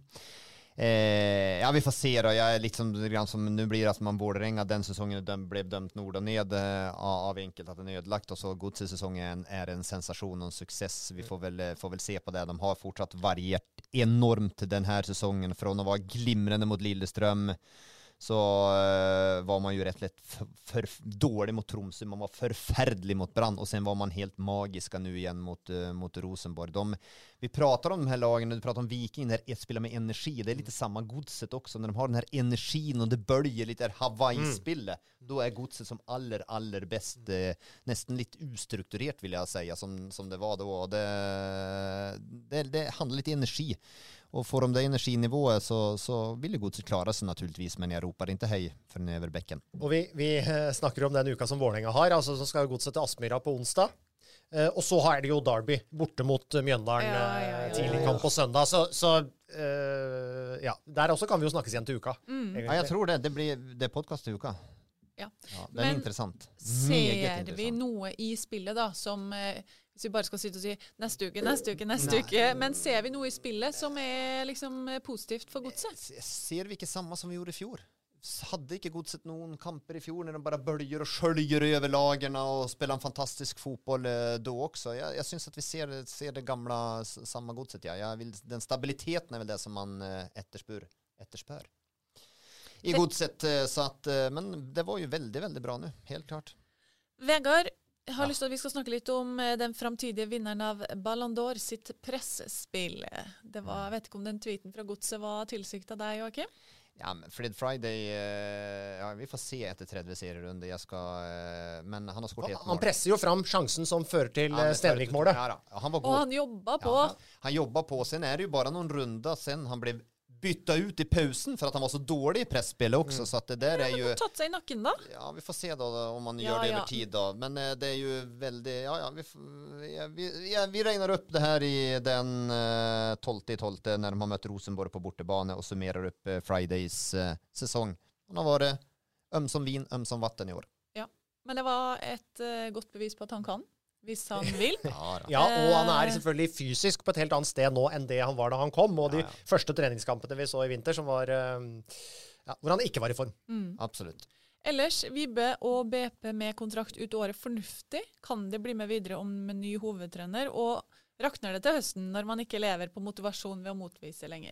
Ja, vi får se då. Jag är liksom som nu blir det att man Vålerenga den säsongen den blev dömt nord och ned av enkelt att den är ödelagt och så godsäsongen är en sensation och en success. Vi får väl se på det. De har fortsatt varierat enormt den här säsongen från att vara glimrande mot Lillestrøm. Så var man ju rätt lätt för dålig mot Tromsø, man var förfärdlig mot Brann och sen var man helt magiska nu igen mot Rosenborg. Vi pratar om de här lagen, vi pratar om Viking, där ett spelar med energi, det är lite samma godset också, när de har den här energin och det böljer lite Hawaii-spillet, då är godset som aller bäst, nästan lite ustrukturerat vill jag säga, som det var då. Det handlar lite energi. Och får de det energinivået så vill ju godset klara sig naturligtvis, men jag ropar inte hej för den över bäcken. Och vi snackar om den uka som Vålerenga har, alltså så ska ju godset till Aspmyra på onsdag. Och så har det ju Derby borte mot Mjøndalen tidlig kamp på søndag. Så där också kan vi ju snackas igen till uka. Ja, jag tror det är podcast till uka. Ja, den är intressant. Ser vi noe i spillet da, som hvis vi bare skal sitte og si neste uke, men ser vi noe i spillet som er liksom positivt for godset? Ser vi ikke samme som vi gjorde i fjor? Hadde ikke Godset noen kamper I fjor när de bara böljer och sköljer över lagerna och spelar en fantastisk fotboll då också. Jag syns att vi ser det gamla samma Godset. Ja. Den stabiliteten är väl det som man efterspör I Godset. Så att, men det var ju väldigt, väldigt bra nu, helt klart. Vegard, jeg har lyst til at vi skal snakke litt om den framtidige vinneren av Ballon d'Or sitt pressespill. Det var, jeg vet ikke om den tweeten fra Godset var tilsiktet deg, Joakim? Ja, men Fred Friday, ja, vi får se etter 30 serierunde. Men han har skåret ett mål. Han presser jo fram sjansen som fører til Stenvik-målet. Ja, han var god. Og han jobba på. Ja, han jobba på. Sen är det ju bara någon runda sen han blev bytta ut I pausen för att han var så dålig I pressspelet också. Så att det där är ju... Han har tatt sig I nacken då. Ja, vi får se då om man gör det över tid då. Men det är ju väldigt... vi regnar upp det här I den 12/12 när de har mött Rosenborg på bortebane och summerar upp Fridays säsong. Han har varit som vin, som vatten I år. Ja, men det var ett gott bevis på att han kan. Hvis han vil. Ja, og han selvfølgelig fysisk på et helt annet sted nå enn det han var da han kom, og de første treningskampene vi så I vinter, som var, hvor han ikke var I form. Absolutt. Ellers, Vibbe og BP med kontrakt ut året fornuftig. Kan det bli med videre om en ny hovedtrener, og rakner det til høsten når man ikke lever på motivasjon ved å motvise lenger?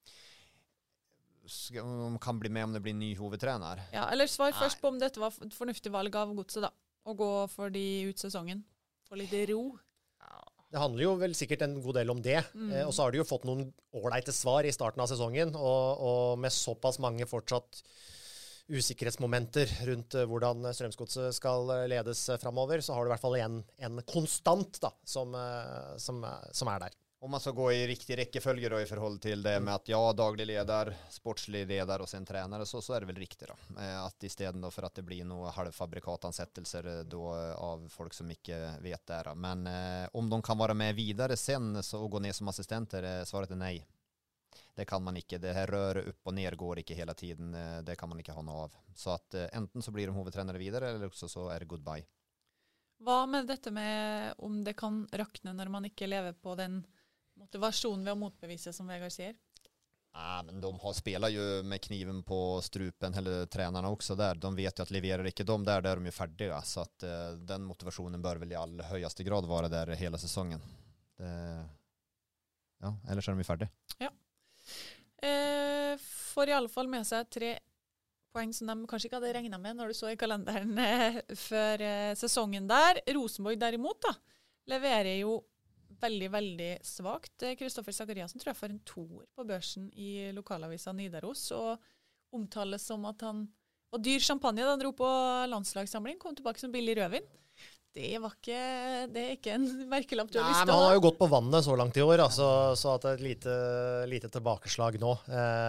Om kan bli med om det blir ny hovedtrener? Ja, eller svar først på om dette var et fornuftig valg av Godset da, å gå for de ut sesongen. Få litt ro. Det handler jo vel sikkert en god del om det. Og så har de jo fått noen ålreite svar I starten av sesongen, og med såpass mange fortsatt usikkerhetsmomenter rundt hvordan Strømsgodset skal ledes fremover, så har det I hvert fall en konstant da, som der. Om man ska gå I riktig räckefölje då I förhåll till det med att daglig ledare, sportslig ledare och sen tränare så är det väl riktigt då. Att istället då för att det blir några halvfabrikatansättelser då av folk som inte vet det. Men om de kan vara med vidare sen så och gå ner som assistenter, svaret är nej. Det kan man inte. Det här rör upp och ner går inte hela tiden. Det kan man inte ha något av. Så att enten så blir de huvudtränare vidare eller också så är det goodbye. Vad med detta med om det kan rakna när man inte lever på den motivation ved å motbevise, som Vegard sier? Ja, men de spelar ju med kniven på strupen, eller tränarna också där. De vet ju att levererar inte de där är de ju färdiga. Så att den motivationen bör väl I all höjaste grad vara där hela säsongen. Ja, eller så är de ju färdiga. Ja. Får I alle fall med seg 3 poeng som de kanskje ikke hadde regnet med når du så I kalenderen før sesongen der. Rosenborg derimot da, leverer jo veldig, veldig svagt. Kristoffer Zakariasen tror jeg får en 2 på børsen I lokalavisa Nidaros, og omtales som at han var dyr champagne da han dro på landslagssamling, kom tilbake som billig rødvin. Det er ikke en merkelapp du har lyst til å ha. Men han har jo gått på vannet så langt I år, altså, så at det er lite tilbakeslag nå.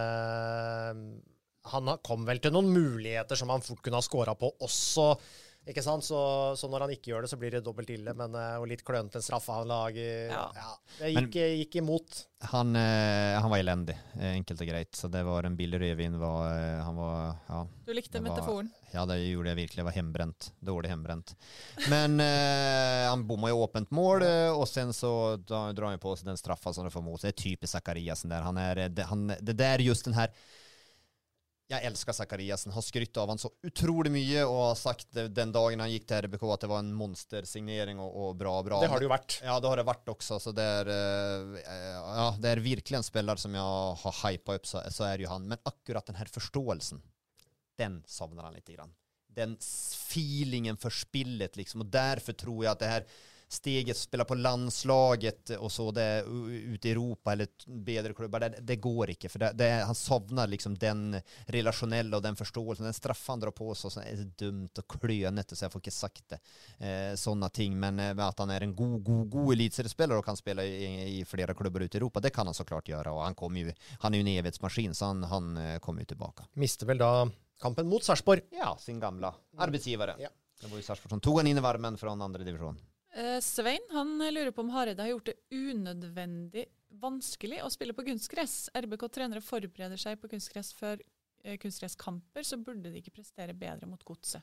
Han kom vel til noen muligheter som han fort kunne ha skåret på også, ikke sant? Så når han ikke gjør det, så blir det dobbelt ille, men og litt klønt en straffe han lager. Det gikk imot. Han var elendig, enkelt og greit, så det var en billig rødvin. Du likte metaforen? Ja, det gjorde jeg virkelig. Det var hembrent, dårlig hembrent. Men han bommar ju åpent mål, och sen så drar han på sig den straffa som det får mot. Det är typiskt Zakariasen där. Det där just den här. Jag älskar Zakariasen, har skrytt av han så otroligt mycket och har sagt den dagen han gick till RBK att det var en monstersignering och bra. Det har det ju varit. Ja, det har det varit också. Så det är verkligen spelare som jag har hypat upp, så är det ju han. Men akkurat den här förståelsen, den savnar han lite grann. Den feelingen för spillet liksom, och därför tror jag att det här steget spela på landslaget och så det ute I Europa eller bedre klubbar det går inte för han savnar liksom den relationella och den förståelsen, den straff han drar på så är det dumt och klönet så jag får inte sagt det såna ting, men att han är en god elitseriespelare och kan spela I flera klubbar ute I Europa, det kan han såklart göra, och han är ju en evighetsmaskin, så han kommer ju tillbaka. Mister väl då kampen mot Sarpsborg? Ja, sin gamla arbetsgivare. Ja. Det var ju Sarpsborg som tog han in I varmen från andra division. Svein, han lurer på om Hareide har gjort det unødvendig vanskelig å spille på kunstgress. RBK-trenere forbereder seg på kunstgress før kunstgresskamper, så burde de ikke prestere bedre mot Godset.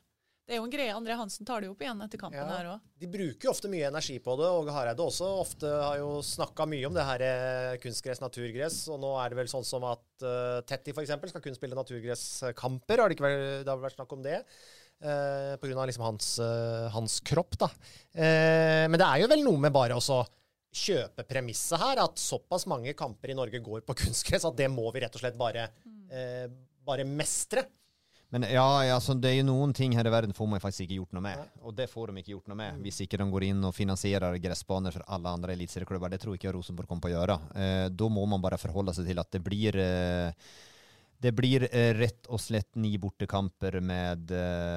Det jo en greie. André Hansen tar det opp igjen etter kampen her også. De bruker jo ofte mye energi på det, og Hareide også ofte har jo snakket mye om det her kunstgress, naturgress, og nå det vel sånn som at Tetti for eksempel skal kun spille naturgresskamper, det har vært snakk om det, på grunn av liksom hans kropp da. Men det jo vel noe med bare også kjøpe premisset her, at såpass mange kamper i Norge går på kunstgress, at det må vi rett og slett bare mestre. Men altså, det jo noen ting her i verden får man faktisk ikke gjort noe med. Og det får de ikke gjort noe med. Hvis ikke de går inn og finansierer gressbaner for alle andre elitserieklubber, det tror ikke jeg Rosenborg kommer på å gjøre. Da må man bare forholde seg til at det blir rett og slett 9 bortekamper med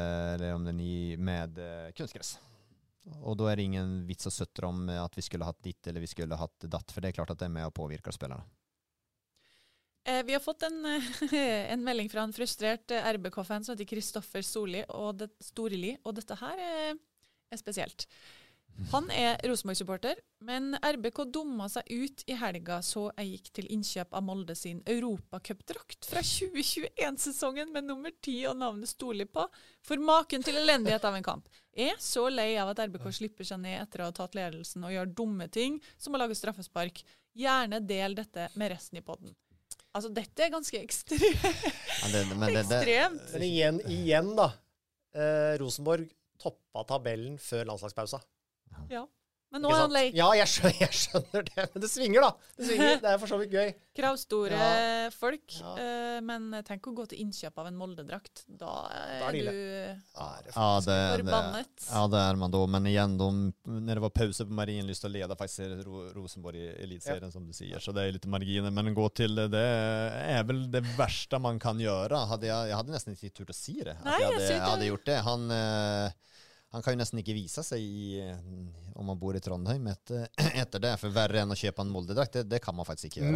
kunstgress. Og da det ingen vits å søtte om at vi skulle hatt ditt eller vi skulle hatt datt, for det klart at det med å påvirke spillerne. Vi har fått en melding fra en frustrert RBK-fan som heter Kristoffer Storli, og dette her spesielt. Han Rosenborg-supporter, men RBK dummet seg ut i helga så jeg gikk til innkjøp av Molde sin Europacup-drakt fra 2021-sesongen med nummer 10 og navnet Storli på, for maken til elendighet av en kamp. Så lei av at RBK slipper seg ned etter å ha tatt ledelsen og gjør dumme ting, som å lage straffespark. Gjerne del dette med resten i podden. Altså, dette ganske ekstremt. Ekstremt. Men igjen da, Rosenborg toppet tabellen før landslagspausa. Ja, men nå han lei. Ja, jeg skjønner det, men det svinger da. Det for så vidt gøy. Kravstore folk, men tenk å gå til innkjøp av en Molde-drakt. Da du forbannet. Ja, det man då. Men igjen, när det var pause på Marienlyst och leda faktiskt Rosenborg i elitserien som du säger. Så det litt marginer. Men gå till det väl det värsta man kan göra. Jag hade nästan inte tur att se det. Nej, jag hade gjort det. Han kan jo nesten ikke vise seg om man bor i Trondheim etter det, for verre enn å kjøpe en Molde-drakt, det kan man faktisk ikke gjøre.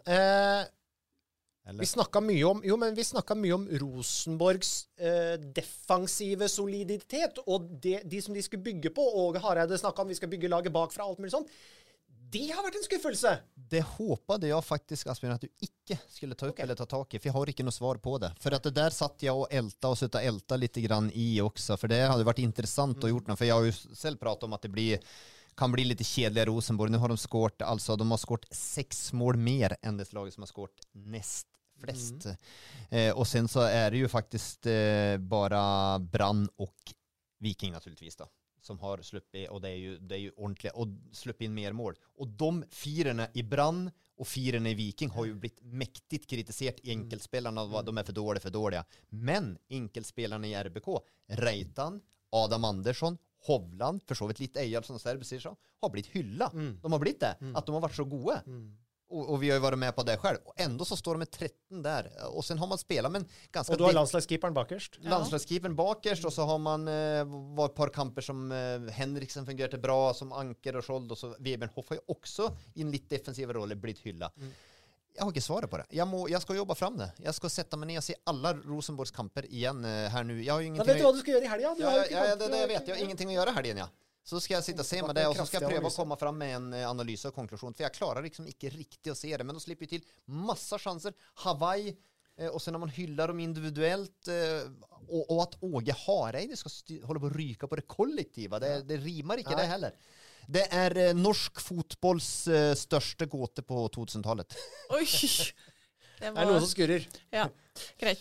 Men vi snakket mye om Rosenborgs defensive soliditet, og de som de skulle bygge på, og Hareide snakket om vi skal bygge laget bakfra, alt mulig sånn. Det har vært en skuffelse. Det håpade jeg faktisk, Asbjørn, at du ikke skulle ta upp eller ta tak i, for jeg har ikke noe svar på det. For at det der satt jeg og älta lite grann i også, for det hadde vært interessant å gjort noe, for jeg har jo selv pratet om at det kan bli litt kjedelig Rosenborg. Nu har de skåret 6 mål mer enn det laget som har skåret nest flest. Og sen så det jo faktisk bara Brann og Viking naturligvis da, som har sluppet, og det jo ordentlig, og sluppet inn mer mål. Og de 4 i Brann og 4 i Viking har jo blitt mektigt kritisert i enkeltspellarna, de for dårlige. Men enkeltspellarna i RBK, Reitan, Adam Andersson, Hovland, for så vidt litt Eyjalsson og Serbsir, har blitt hylla. De har blitt det, at de har vært så gode. Och vi har ju varit med på det själv. Och ändå så står de med 13 där. Och sen har man spelat men ganska... Och du har landslagskeeperen bakerst. Landslagskeeperen bakerst. Och så har man var ett par kamper som Henriksen fungerade bra. Som Anker och Schold. Och så Webenhoff har ju också i en lite defensiv roll blivit hylla. Jag har inte svaret på det. Jag ska jobba fram det. Jag ska sätta mig ner och se alla Rosenborgs kamper igen här nu. Jag har ju ingenting... vet du vad du ska göra i helgen? Det vet jag. Ingenting att göra helgen, ja. Så ska jag sitta och se med det, och så ska jag pröva att komma fram med en analys och konklusion. För jag klarar liksom inte riktigt att se det. Men då slipper ju till massa chanser. Hawaii, och sen när man hyllar dem individuellt, och att Åge Hareide ska hålla på att ryka på det kollektiva. Det rimar inte det heller. Det är norsk fotbolls största gåte på 2000-talet. Oj! Det var noe som skurrer. Ja, greit.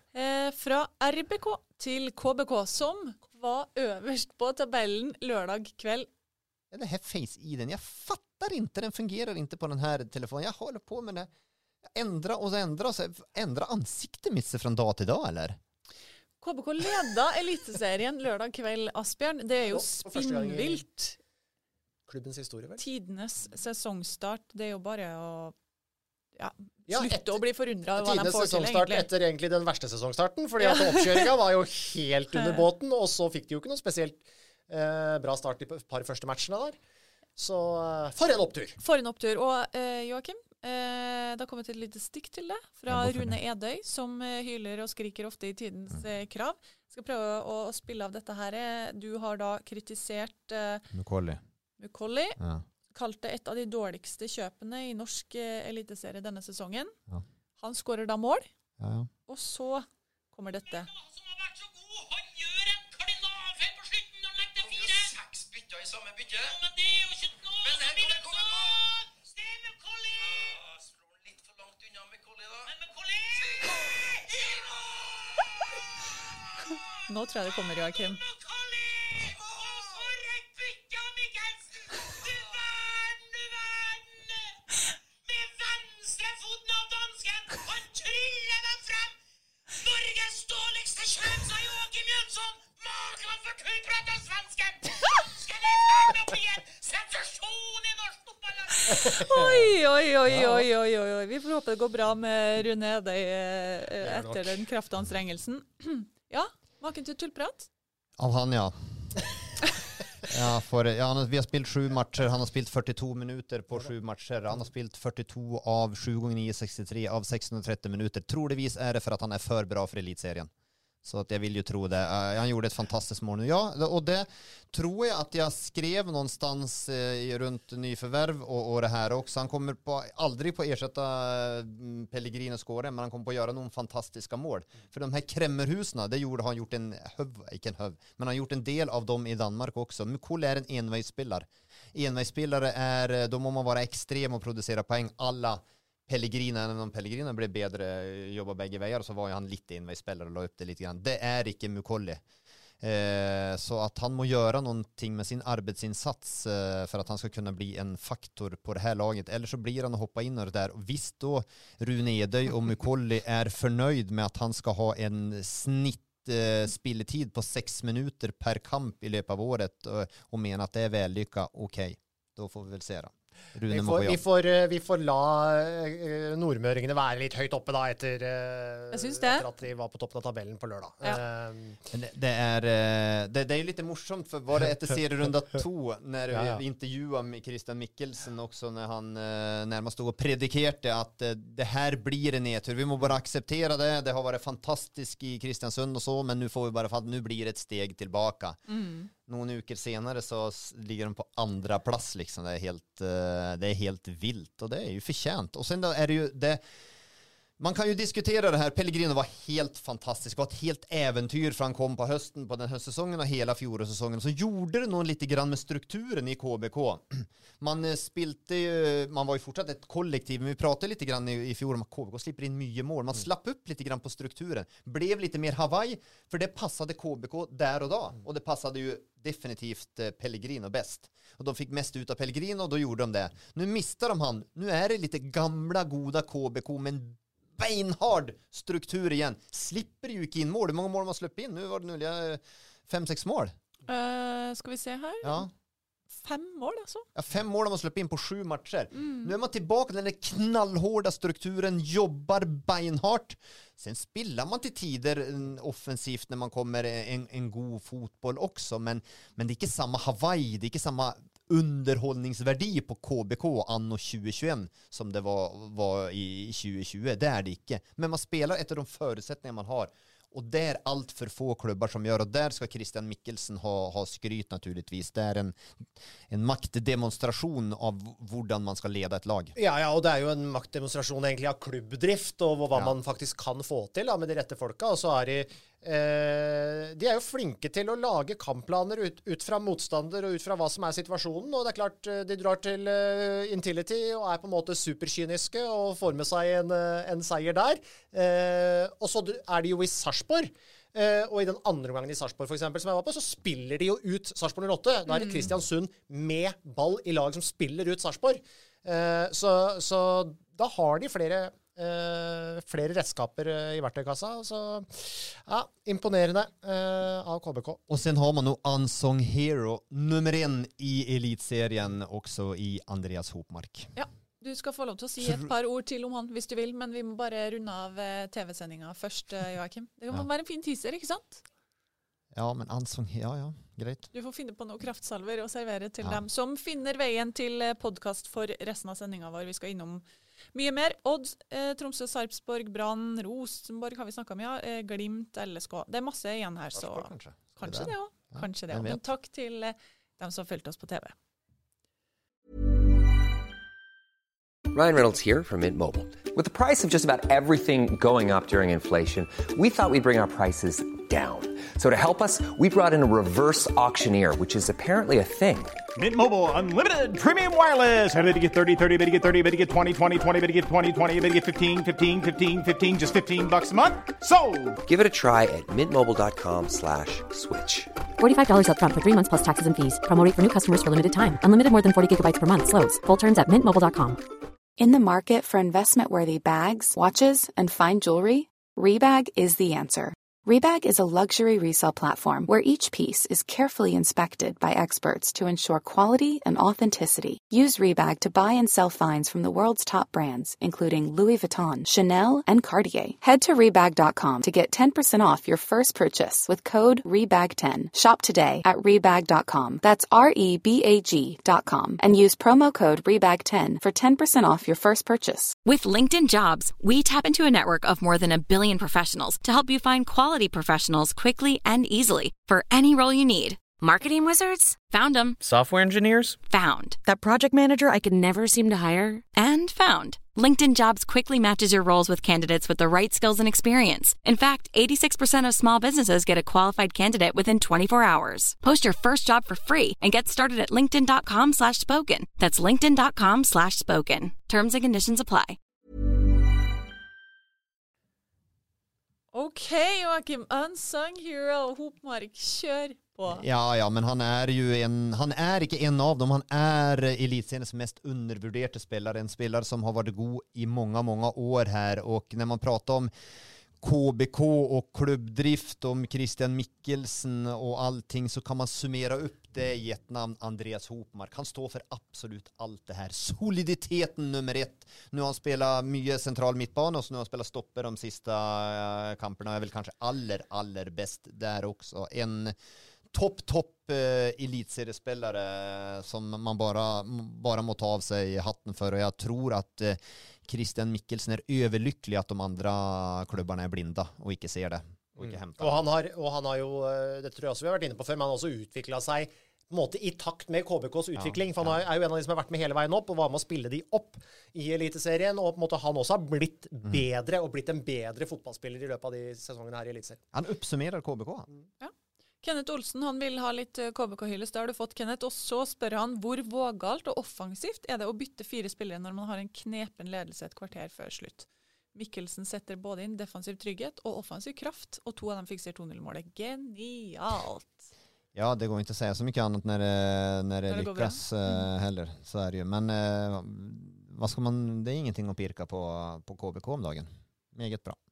Fra RBK til KBK, som var överst på tabellen lørdag kveld. Det här face-iden, jag fattar inte, den fungerar inte på den här telefonen. Jag håller på med det. Ändra ansiktet mitt från dag till dag, eller? KBK leda eliteserien lørdag kveld, Asbjørn. Det jo spinnvilt. Klubbens historie, vel? Tidenes sesongstart, det jo bare å slutte å bli forundret hva de får til, egentlig. Tidenes sesongstart etter egentlig den verste sesongstarten, fordi at oppkjøringen var jo helt under båten, og så fikk de jo ikke noe spesielt bra start i par første matchene der. Så for en opptur! For en opptur. Og Joakim, det har kommet et lite stikk til det fra Rune Edøy, som hyler og skriker ofte i tidens krav. Jeg skal prøve å spille av dette her. Du har da kritisert Mukolli. Ja. Kalt det et av de dårligste kjøpene i norsk eliteserie denne sesongen. Ja. Han skårer da mål, og så kommer dette. Han som har vært så god, han gjør en i samme bytte. Men det jo ikke noe Men som her blir kommer så! Det er Macaulay! Ja, slår den litt for langt unna Macaulay da. Men Macaulay! Nå tror jeg det kommer, Joakim. Macaulay! For et bytte, Mikkelsen! Du verden! Med venstrefoten av dansken, han tryller den frem! Norges dårligste sjanse av Joakim Jønsson! Maken for tøyprøtt av svensken! Skal vi fære opp igjen? Sensasjon i norsk fotball! Oi. Vi får håpe det går bra med Rune Edøy etter den kraftanstrengelsen. Ja, maken til tullprat? Av han, ja. Vi har spilt 7 matcher. Han har spilt 42 minuter på 7 matcher. Han har spilt 42 av 7 gånger 9, 63 av 630 minuter. Troligvis är det för att han är för bra för elitserien. Så att jag vill ju tro det. Han gjorde ett fantastiskt mål nu. Ja, och det tror jag att jag skrev någonstans runt nyförvärv och det här också. Han kommer aldrig på ersätta Pellegrino skåren, men han kommer på att göra någon fantastiska mål. För de här Kremmerhusna, det gjorde han gjort men han har gjort en del av dem i Danmark också. Mukul är en envägsspelare. Envägsspelare då må man vara extrem och producera poäng. Alla Pellegrino, om Pellegrino blev bedre, jobba begge veier, så var jo han litt innveispiller og la upp det litt grann. Det er ikke Mukolli. Så at han må gjøre noen ting med sin arbeidsinnsats for at han skal kunne bli en faktor på det her laget. Eller så blir han å hoppe inn og der. Og hvis da Rune Edøy og Mukolli er fornøyd med at han skal ha en spilletid på 6 minutter per kamp i løpet av året og mener at det er vellykket, ok, da får vi vel se da. Vi får la nordmøringene være litt høyt oppe da etter at de var på toppen av tabellen på lørdag. Ja. Det är ju lite morsomt för var det efter serierunda 2 när vi intervjuade med Christian Mikkelsen också när han närmast stod och predikerade att det här blir en nedtur. Vi må bara acceptera det. Det har varit fantastiskt i Kristiansund och så, men nu får vi bara för att nu blir det ett steg tillbaka. Noen uker senere så ligger de på andra plats liksom. Det är helt vilt och det är ju förtjänt. Och sen då är det ju man kan ju diskutera det här. Pellegrino var helt fantastisk. Det var ett helt äventyr för han kom på hösten på den höstsäsongen och hela fjolårssäsongen. Så gjorde det nog lite grann med strukturen i KBK. Man var ju fortsatt ett kollektiv, men vi pratade lite grann i fjol om att KBK slipper in mycket mål. Man slapp upp lite grann på strukturen. Blev lite mer Hawaii, för det passade KBK där och då. Och det passade ju definitivt Pellegrino bäst. Och de fick mest ut av Pellegrino och då gjorde de det. Nu missar de han. Nu är det lite gamla goda KBK, men beinhard struktur igen. Slipper ju inte in mål. Hur många mål man släppt in? Nu var det nuliga 5-6 mål. Ska vi se här? Ja. 5 mål alltså? Ja, 5 mål har man släppt in på 7 matcher. Nu är man tillbaka till den knallhårda strukturen, jobbar beinhart. Sen spelar man till tider offensivt när man kommer en god fotboll också. Men det är inte samma Hawaii, det är inte samma underhållningsvärdi på KBK anno 2021 som det var i 2020. Det är det inte. Men man spelar efter de förutsättningar man har. Och det är allt för få klubbar som gör. Och där ska Christian Mikkelsen ha skryt naturligtvis. Det är en maktdemonstration av hvordan man ska leda ett lag. Ja, och det är ju en maktdemonstration egentligen av klubbdrift och vad man faktiskt kan få till med de rätta folka. Och så är det de är ju flinke till att laga kampplaner ut från motståndare och ut från vad som är situationen. Och det är klart, de drar till Intility och är på en måte superkyniske och får med sig en seier där. Och så är det ju i Sarpsborg. Og i den andre gangen i Sarpsborg for eksempel, som jeg var på, så spiller de jo ut Sarpsborg 08. Da er det Kristiansund med ball i lag som spiller ut Sarpsborg. Så da har de flere redskaper i verktøykassa. Så ja, imponerende av KBK. Och sen har man nog unsung hero nummer 1 i elitserien också i Andreas Hopmark. Ja. Du skal få lov til å si et par ord til om han hvis du vil, men vi må bare runde av TV-sendinga først, Joakim. Det må være en fin teaser, ikke sant? Ja, men ansung, ja, greit. Du får finne på noen kraftsalver og servere til dem som finner veien til podcast for resten av sendinga vår. Vi skal innom mye mer. Odd, Tromsø, Sarpsborg, Brann, Rosenborg har vi snakket om, ja. Glimt, LSK. Det er masse igjen her, så kanskje det også. Kanskje det også. Men takk til dem som følte oss på TV. Ryan Reynolds here from Mint Mobile. With the price of just about everything going up during inflation, we thought we'd bring our prices down. So to help us, we brought in a reverse auctioneer, which is apparently a thing. Mint Mobile Unlimited Premium Wireless. How to get 30, 30, bit to get 30, bit to get 20, 20, 20, bit to get 20, 20, bit to get 15, 15, 15, 15, just $15 a month? Sold! Give it a try at mintmobile.com/switch. $45 up front for 3 months plus taxes and fees. Promo rate for new customers for limited time. Unlimited more than 40 gigabytes per month. Slows full terms at mintmobile.com. In the market for investment-worthy bags, watches, and fine jewelry, Rebag is the answer. Rebag is a luxury resale platform where each piece is carefully inspected by experts to ensure quality and authenticity. Use Rebag to buy and sell finds from the world's top brands, including Louis Vuitton, Chanel, and Cartier. Head to Rebag.com to get 10% off your first purchase with code REBAG10. Shop today at Rebag.com. That's REBAG.com. And use promo code REBAG10 for 10% off your first purchase. With LinkedIn Jobs, we tap into a network of more than 1 billion professionals to help you find quality professionals quickly and easily for any role you need. Marketing wizards? Found them. Software engineers? Found. That project manager I could never seem to hire? And found. LinkedIn Jobs quickly matches your roles with candidates with the right skills and experience. In fact, 86% of small businesses get a qualified candidate within 24 hours. Post your first job for free and get started at linkedin.com/spoken. That's linkedin.com/spoken. Terms and conditions apply. Okej, Joakim, unsung hero, Hopmark, kör på. Ja, men han är ikke en av dem. Han är elitseriens mest undervurderade spelare. En spelare som har varit god i många år här. Och när man pratar om KBK och klubbdrift, om Christian Mikkelsen och allting, så kan man summera upp det i ett namn: Andreas Hopmark. Han står för absolut allt det här. Soliditeten nummer 1. Nu har han spelat mycket central mittbana och så nu har han spelat stopper de sista kamperna. Är väl kanske aller bäst där också. En topp elitseriespelare som man bara må ta av sig hatten för. Och jag tror att Christian Mikkelsen är överlycklig att de andra klubbarna är blinda och inte ser det. Og han har jo, det tror jeg også vi har vært inne på før, men han har også utviklet seg på en måte i takt med KBKs utvikling, for han er jo en av de som har vært med hele veien opp, og var med å spille de opp i eliteserien, og på en måte han også har blitt bedre, og blitt en bedre fotballspiller i løpet av de sesongene her i eliteserien. Han oppsummerer KBK. Ja. Kenneth Olsen, han vil ha litt KBK-hylles. Da har du fått, Kenneth, og så spør han hvor vågalt og offensivt er det å bytte 4 spillere når man har en knepen ledelse et kvarter før slutt. Mikkelsen setter både inn defensiv trygghet og offensiv kraft, og 2 av dem fikser 2-0-målet. Genialt! Ja, det går inte att säga så mycket annat när det lyckas heller. Så är det ju. Men vad ska man, det är ingenting att pirka på KBK om dagen. Meget bra.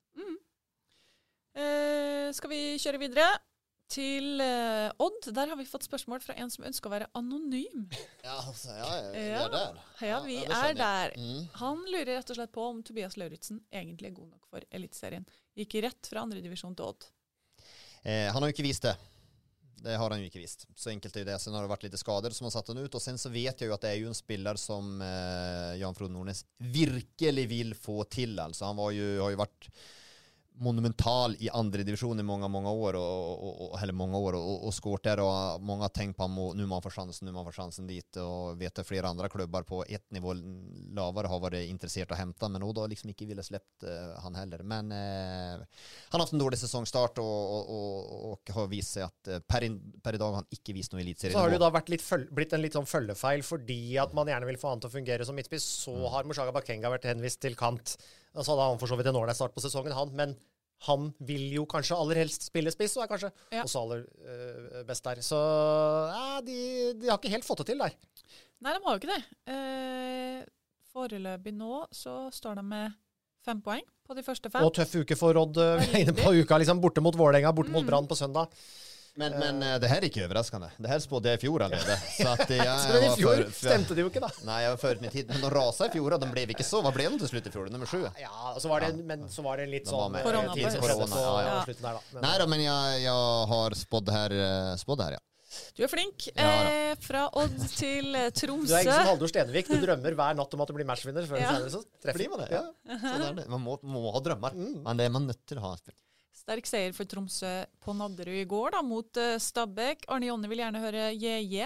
Skal vi kjøre videre til Odd? Der har vi fått spørsmål fra en som ønsker å være anonym. Ja, vi er der. Ja, vi er der. Han lurer rett og slett på om Tobias Lauritzen egentlig er god nok for elitserien. Gikk rett fra 2. divisjon til Odd. Han har ju inte visst det. Det har han ju inte visst. Så enkelt är det. Sen har det varit lite skador som har satt honom ut. Och sen så vet jag ju att det är ju en spelare som Jan Frode Nordnes virkelig vill få till. Alltså han har ju varit monumental i 2. division i många år och skårt där, och många har tänkt på att nu man får chansen dit, och vet att flera andra klubbar på ett nivå lavare har varit intresserade att hämta, men då liksom inte ville släppt han heller. Men han har haft en dålig säsongstart och har visat sig att per idag har han inte visst någon elitserie. Så har det då blitt en litt sånn følgefeil fordi at man gjerne vil få han til å fungere som midtspiss. Så har Mushaga Bakenga vært henvist til kant. Så hadde han for så vidt en ålreit start på sesongen, men han vil jo kanskje aller helst spille spiss, og er kanskje også aller best der. Så de har ikke helt fått det til der. Nei, de har jo ikke det. Foreløpig nå så står de med 5 poeng på de første 5. Og tøff uke for Odd inne på uka, liksom borte mot Vålerenga, borte mot Brann på søndag. Men det här är inte överraskande. Det här spådde jag i fjol allerede. Så att men i fjol stemte det jo ikke da. Nej, jag var före min tid. Men de rasade i fjol, och de blev inte så. Vad blev de till slut i fjol? Nummer 7. Ja, så var det, men så var det litt sånn korona. Slutten der da. Nej då, men jag har spådd här, ja. Du er flink. Fra Odd til Tromsø. Du er ikke som Haldor Stenvik. Du drømmer hver natt om at du blir matchvinner. Før senere så treffer man det. Ja. Så det. Man må ha drømmer. Men det er man nødt til å ha. Sterk seier for Tromsø på Nadderud i går da, mot Stabæk. Arne Jonny vil gjerne høre JJ.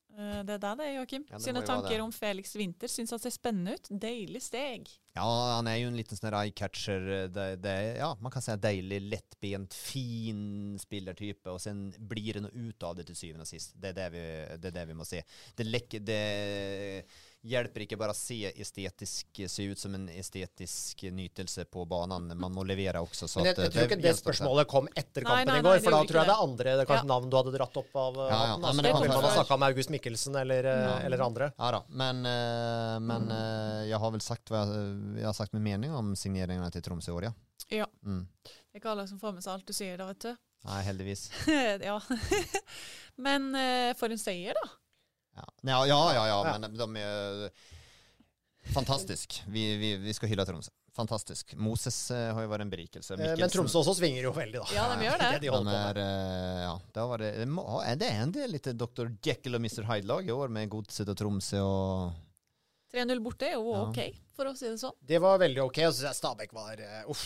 Det er det, Joakim. Ja, det Sine må jo være tanker det. om Felix Winter syns at det ser spennende ut. Deilig steg. Ja, han är ju en liten sån där eye-catcher. Ja, man kan säga dejlig, lättbent, fin spillertype. Och sen blir det nog ut av det till syvende och sist. Det är det vi måste se. Det hjälper inte bara se ut som en estetisk nytelse på banan. Man må levera också. Så men jeg tror ikke det spørsmålet kom etter kampen i går, for da tror jeg det er andre kanskje navn du hadde dratt opp av hatten. men det kan man snakke om August Mikkelsen eller andre. Ja da, men jag har väl sagt jag har sagt min mening om signeringarna till Tromsø i år, ja. Ja. Det er ikke alle som får med seg alt du sier da, vet du. Nej, heldigvis. Ja. Men for en seier da. Ja, men de är fantastisk. Vi ska hylla Tromsø. Fantastisk. Moses har ju varit en berikelse. Men Tromsø också svinger jo veldig da. Ja, de gjør det. Det är en del lite Dr. Jekyll och Mr. Hyde-lag i år med Godset och Tromsø och 3-0 borte er jo ok, for å si det sånn. Det var veldig ok, og så synes jeg Stabæk var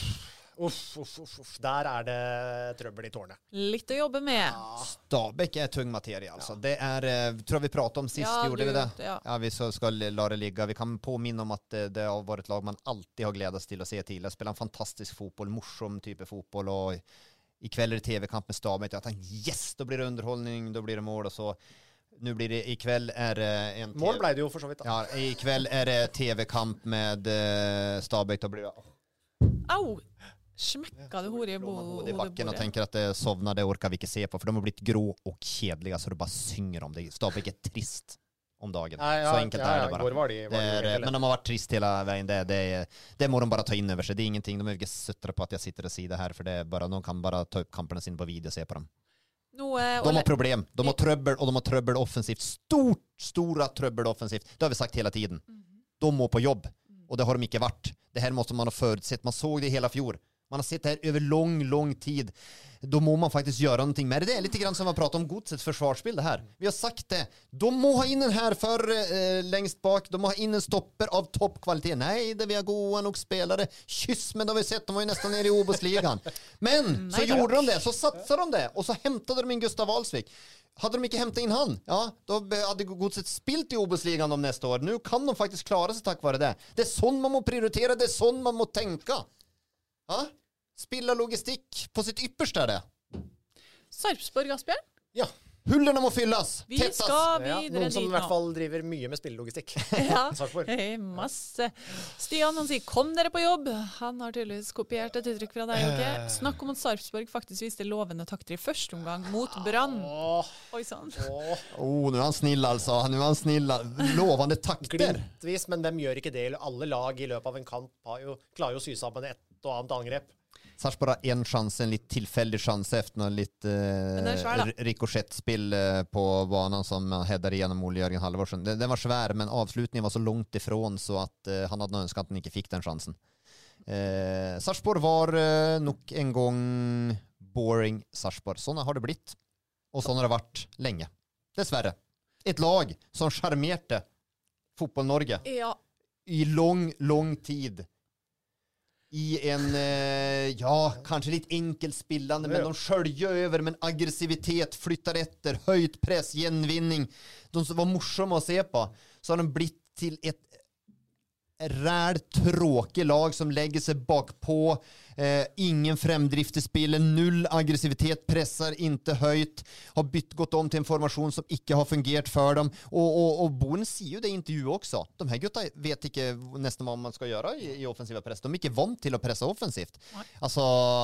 Der er det trøbbel i tårnet. Litt å jobbe med. Stabæk är tung materia alltså. Det är, tror vi pratade om sist, gjorde vi det? Ja, vi ska la det ligga. Vi kan påminna om att det har varit ett lag man alltid har glädjats till att se till. Spela en fantastisk fotboll, morsom typ av fotboll, och ikväll är det tv-kamp med Stabæk. Jag tänkte yes, då blir det underhållning, då blir det mål och så. Nu blir det ikväll är en mål blev det ju för så vidt. Ja, ikväll är det tv-kamp med Stabæk, då blir det Au! Smekka du hodet i backen och tänker att det sovnar, det orkar vi inte se på, för de har blivit grå och kedliga så du bara synger om det. Stabæk är trist om dagen. Så enkelt är det bara. Men de har varit trist hela vägen. Det må de bara ta in över sig. Det är ingenting, de är inte suttra på att jag sitter och säger det här, för det är bara, de kan bara ta upp kamperna sin på video och se på dem. De har problem, de har tröbbel, och de har tröbbel offensivt. Stora tröbbel offensivt. Det har vi sagt hela tiden. De må på jobb, och det har de inte varit. Det här måste man ha förutsett. Man såg det hela fjol. Man har sett det här över lång tid. Då må man faktiskt göra någonting med det. Det är lite grann som man pratar om Godsets försvarsspel det här. Vi har sagt det. De må ha in en här för längst bak. De må ha in en stopper av toppkvalitet. Nej, det vi har goa nog spelare. Kyss, men det har vi sett. De var ju nästan nere i Obosligan. Men så gjorde de det. Så satsade de det. Och så hämtade de in Gustav Alsvik. Hade de inte hämtat in han, då hade Godset spilt i Obosligan om nästa år. Nu kan de faktiskt klara sig tack vare det. Det är sån man må prioritera. Det är sån man må tänka. Ja? Spilla logistik på sitt yppersta det. Sarpsborg, Asbjørn? Ja. Hullerna må fyllas. Vi skal videre noen som i hvert fall driver mye med spillelogistikk. Ja, masse. Stian, han sier, kom dere på jobb. Han har tydeligvis kopiert et uttrykk fra deg, ikke? Snakk om at Sarpsborg faktisk viste lovende takter i første omgang mot Brann. Oi, sånn. Nu är han snill alltså. Nu är han snill. Lovande takter. Glintvis, men de gjør ikke det. Alle lag i løpet av en kamp klarer jo å sy sammen et og annet angrep. Sarpsborg har en chans, en lite tillfällig chans efter någon lite rikoschettspill på banan som headade igenom Ole Jörgen Halvorsen. Den var svär, men avslutningen var så långt ifrån så att han hade önskat att han inte fick den chansen. Sarpsborg var nog en gång boring Sarpsborg. Såna har det blivit. Och såna har det varit länge. Dessvärre. Ett lag som charmerte fotboll Norge. Ja. I lång tid. I en, kanske lite enkelt spillande, men de sköljer över med en aggressivitet, flyttar efter, höjt press, genvinning. De som var morsamma att se på, så har de blivit till ett tråkig lag som lägger sig bak på, ingen framdrift i spelet, null aggressivitet, pressar inte höjt, har gått om till en formation som inte har fungerat för dem, och Bonen säger ju det i intervju också. De här gutta vet inte nästan vad man ska göra i offensiva press. De är inte vant till att pressa offensivt. Alltså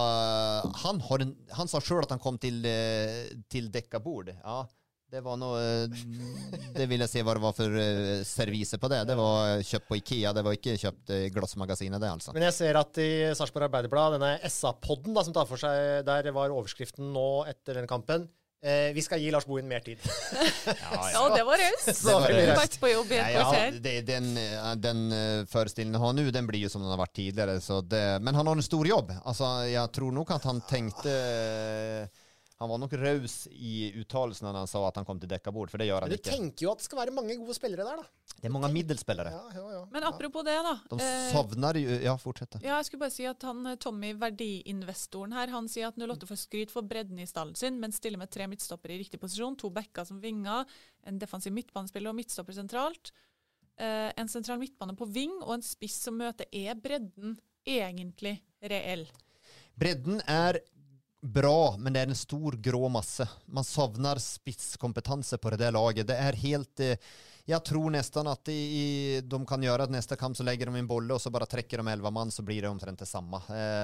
han sa själv att han kom till Deckabord. Ja. Det var nog, det vill jag se vad det var för serviser på det. Det var köpt på Ikea, det var inte köpt i Glassmagasinet det alltså. Men jag ser att i Sarpsborg Arbeiderblad, denne SA-podden da, som tar for sig, där var overskriften nå etter den kampen. Vi ska ge Lars Bohin mer tid. Ja, det var det. Fakt på jobb i ett kvarter. Den föreställningen han har nu, den blir ju som den har varit tidigare. Så det, men han har en stor jobb. Alltså, jag tror nog att han tänkte... Han var nok raus i uttalelsen när han sa att han kom till Deckabord, för det gör han inte. Men du tänker ju att det ska vara många goda spelare där då. Det är många middelspelare. Ja. Men apropos det då. De savnar ju, ja, fortsätta. Ja, jag skulle bara säga att han, Tommy, verdiinvestoren här, han säger att 08 får skryt för bredden i stallen sin, men stiller med 3 mittstoppere i riktig position, 2 backar som vinga, en defensiv mittbanespiller och mittstopper centralt, en central mittbane på ving och en spiss som möter bredden egentligen reell. Bredden är bra, men det är en stor grå massa. Man savnar spitskompetenser på det där laget. Det är helt... jag tror nästan att de kan göra att nästa kamp så lägger de en boll och så bara träcker de 11 man så blir det omtrent detsamma.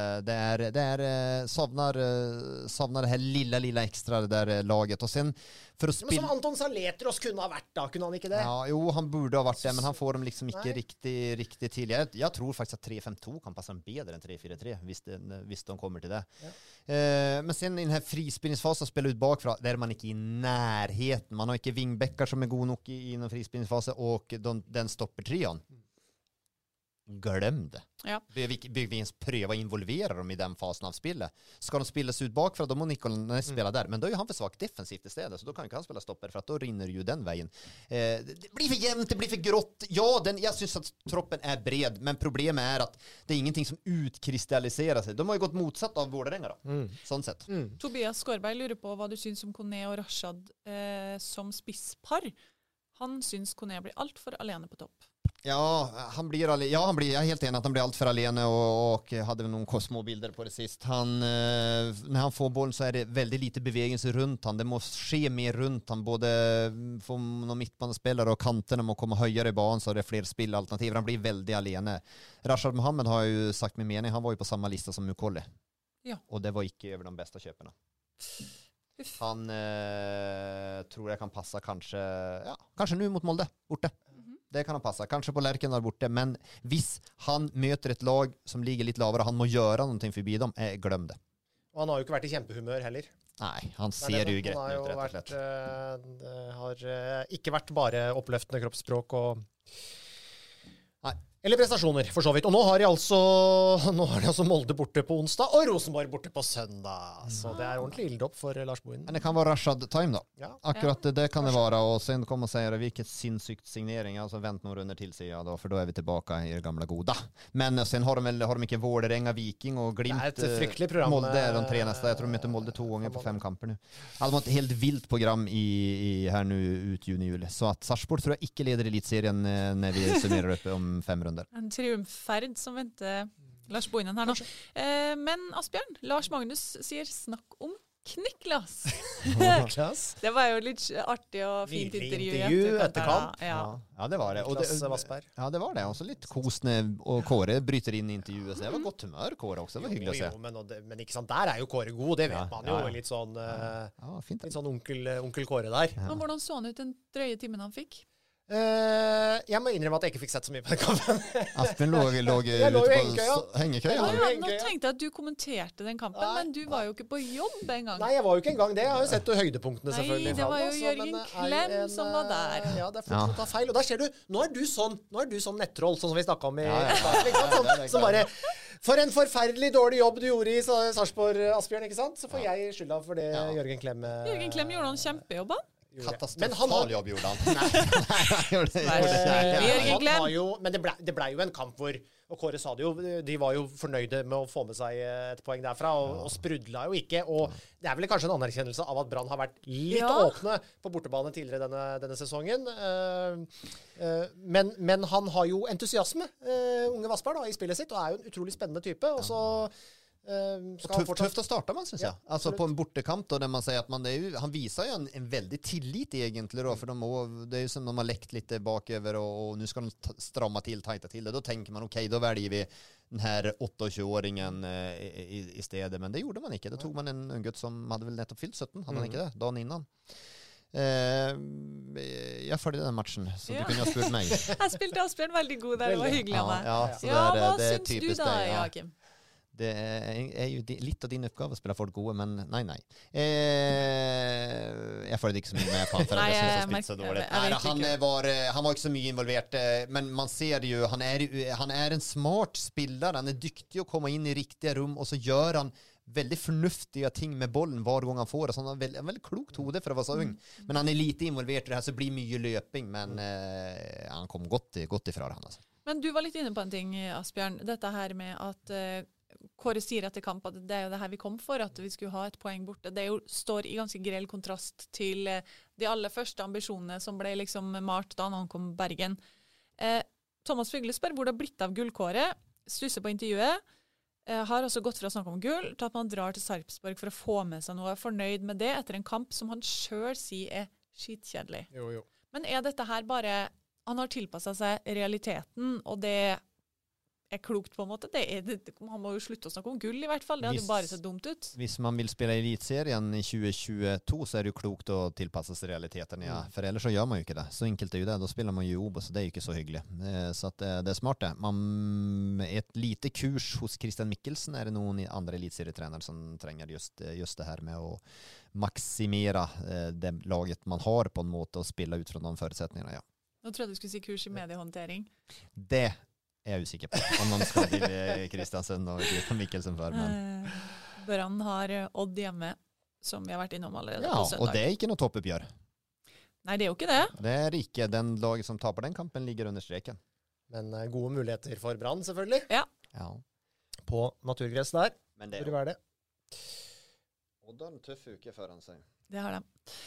Savnar det här lilla extra det där laget. Och sen för att men som Anton Saletros kunde ha varit då, kunde han inte det? Ja, jo, han borde ha varit det, men han får dem liksom inte riktigt till. Jag tror faktiskt att 3-5-2 kan passa bättre än 3-4-3, visst de kommer till det. Ja. Men sen i den här frispelningsfasen spelar ut bakfra, där är man inte i närheten. Man har inte vingbäckar som är god nog i en frispelningsfas och den stopper trion. Glöm det. Ja. Vi ens pröva att involvera dem i den fasen av spelet. Ska de spelas ut bakfra, då må Nikolaj spela där. Men då är han för svag defensivt istället, så då kan inte han spela stopper, för att då rinner ju den vägen. Det blir för jämnt, det blir för grått. Ja, jag syns att troppen är bred, men problemet är att det är ingenting som utkristalliserar sig. De har ju gått motsatt av Vålerenga då. Sånt sätt. Tobias Skorberg lurer på vad du syns om Kone och Rashad som spisspar. Han syns Kone blir allt för alene på topp. Ja, jag är helt enig att han blir allt för alene och hade väl någon små bilder på det sist. När han får bollen så är det väldigt lite bevegelse runt han. Det måste ske mer runt han, både från någon mittbanespelare och kanterna må komma höjare i banan så är det fler spillalternativ. Han blir väldigt alene. Rashad Mohammed har ju sagt min mening, han var ju på samma lista som Mukolle. Ja. Och det var inte över de bästa köperna. Han tror jag kan passa kanske nu mot Molde, borta. Det kan han passa, kanske på Lärken där borta, men hvis han möter ett lag som ligger lite lavare, han må göra någonting förbi dem, glöm det. Och han har ju inte varit i kjempehumör heller. Nej, han ser ju greit ut rett og slett. Har inte varit bara oppløftende kroppsspråk och eller prestasjoner, for så vidt. Og nå har de altså Molde borte på onsdag, og Rosenborg borte på søndag. Så det er ordentlig ilddåp for Lars Bohin. Men det kan vara Rashad time då. Ja. Akkurat det kan det vara. Och sen kommer man säga vilket sinnssykt signering. Alltså vänt några runder till sig då, för då är vi tillbaka i det gamla goda. Men sen har de mycket Vålerenga, Viking och Glimt. Det är ett fryktligt program. Molde är de 3 nästa. Jag tror de möter Molde 2 gånger på 5 kamper nu. Alltså ett helt vilt program i här nu ut juni-juli. Så att Sarpsborg tror jag inte leder elitserien när vi summerar upp om 5 runder. En triumffärd som väntar Lars Bohinen här nu. Men Asbjørn, Lars Magnus säger snack om Kniklas. Det var ju lite artigt och fint intervju efterkant. Ja, det var det. Ja, det var det. Och så lite kos när och Kåre bryter in i intervjuet. Så det var gott humör Kåre också. Det var hyggligt att se. Men inte sant, där är ju Kåre god, det vet man ju. Lite sån fint. Lite sån onkel Kåre där. Men hvordan så han ut den drøye timmen han fick? Jeg må innrømme at jeg ikke fikk sett så mye på den kampen. Aspen låg ute på hengekøya. Nå tenkte jeg at du kommenterte den kampen, men du var jo ikke på jobb en gang. Nei, jeg var jo ikke en gang det. Jeg har jo sett høydepunktene selvfølgelig. Nei, det var jo Jørgen Klem som var der. Ja, det er fort å ta feil. Og der ser du, nå er du sånn nettroll, sånn som vi snakket om i starten. Som bare, for en forferdelig dårlig jobb du gjorde i Sarpsborg, Asbjørn, ikke sant? Så får jeg skylda for det Jørgen Klem. Jørgen Klem gjorde en kjempejobb. Katastrofal jobb gjorde han. Men det ble jo en kamp hvor, og Kåre sa det jo, de var jo fornøyde med å få med seg et poeng derfra, og sprudla jo ikke, og det er vel kanskje en anerkjennelse av at Brann har vært litt åpne på bortebane tidligere denne sesongen. Men han har jo entusiasme, unge Vassberg da, i spillet sitt, og er jo en utrolig spennende type, og så tufft att starta man syns jag. Alltså på en bortekamp då, där man säger att han visar ju en väldigt tillit egentligen då, för det är ju som de har läckt lite baköver och nu ska de strama till, tajta till det. Då tänker man okej, då väljer vi den här 28-åringen i städer, men det gjorde man inte. Då tog man en gutt som hade väl nettopp fyllt 17, hade han inte det dagen innan. Jag följde den matchen, så du kunde ha spurt mig. Jag spelade Asbjørn väldigt god där, det var hyggligt. Vad syns du då, Joakim? Det är ju lite av din uppgave att spela folk gode, men nej. Jag får det inte så mycket med på för att jag syns så dåligt. Han var inte så mycket involverad, men man ser ju, han är en smart spelare, han är duktig att komma in i riktiga rum och så gör han väldigt förnuftiga ting med bollen var gång han får det. Så han har väldigt klokt hode för att vara så ung. Men han är lite involverad i det här så det blir mycket löping. Men han kom gott ifrån han. Alltså. Men du var litt inne på en ting, Asbjørn. Dette her med at Kåre sier etter kamp at det er jo det her vi kom for, at vi skulle ha et poeng borte. Det står i ganske grell kontrast til de aller første ambisjonene som ble liksom malt da han kom Bergen. Thomas Fygle spør hvor det har blitt av gullkåret. Stusser på intervjuet. Har også gått fra å snakke om gull til at man drar til Sarpsborg for å få med seg noe. Fornøyd med det etter en kamp som han selv sier skitkjedelig. Jo. Men dette her bare... Han har tilpasset seg realiteten, og det klokt på en måte. Han må jo slutte å snakke om gull i hvert fall. Det hadde jo bare sett dumt ut. Hvis man vil spille elitserien i 2022 så det jo klokt å tilpasse seg realiteten. Ja. For ellers så gjør man jo ikke det. Så enkelt det jo det. Da spiller man jo jobb, så det jo ikke så hyggelig. Så at det smart det. Et lite kurs hos Christian Mikkelsen det noen andre elitserietrenere som trenger just det her med å maksimere det laget man har på en måte og spille ut fra de forutsetningene, ja. Nå tror jeg du skulle si kurs i mediehåndtering. Det jeg usikker på, om man skal til Kristiansen og Christian Mikkelsen for. Men... Brann har Odd hjemme, som vi har vært innom allerede på søndag. Og det ikke noe toppuppgjør. Nei, det jo ikke det. Det ikke. Den laget som taper den kampen ligger under streken. Men gode muligheter for Brann, selvfølgelig. Ja. På naturgress der. Men det er det. Odd har en tøff uke foran seg. Det har de.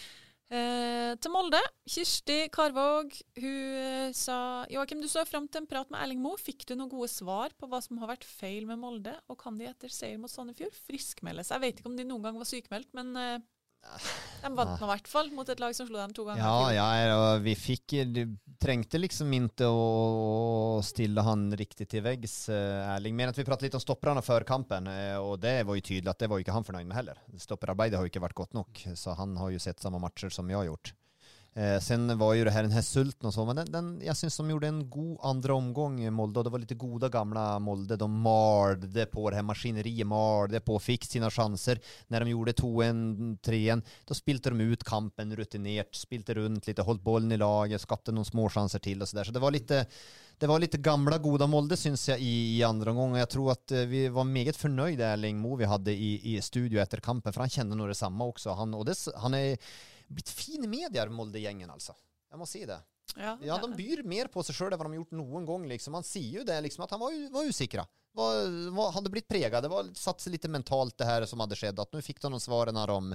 Til Molde, Kirsti Karvåg, hun sa Joakim, du så frem til en prat med Erling Moe. Fikk du noen gode svar på hva som har vært feil med Molde, og kan de etter seier mot Sandefjord friskmelde seg? Jeg vet ikke om de noen gang var sykmeldt, men de vant nå i hvert fall mot et lag som slo dem 2 ganger. Ja, vi trengte liksom inte å stille han riktig til veggs, Erling. Men at vi pratet litt om stopperna før kampen, og det var jo tydelig at det var jo ikke han fornøyd med heller. Stopperarbeidet har jo ikke vært godt nok, så han har jo sett samme matcher som jeg har gjort. Sen var ju det här den här sulten och så, men jag syns de gjorde en god andra omgång Molde, och det var lite goda gamla Molde. De malde på det här maskineriet, malde på, fick sina chanser. När de gjorde 2-1, 3-1, då spilte de ut kampen rutinerat, spilte runt lite, hållt bollen i laget, skapte någon små chanser till och så där. Så det var lite gamla goda Molde syns jag i andra omgången. Jag tror att vi var meget förnöjda Erling Moe vi hade i studio efter kampen, för han kände nog detsamma också. Han är blitt fin i medier, Molde-gängen alltså. Jag måste säga det. Ja, de byr mer på sig själva än vad de gjort någon gång. Liksom. Man ser ju det, liksom, att han var usikra. Hade blivit pregad. Det var satt sig lite mentalt det här som hade skett. Att nu fick de svaren när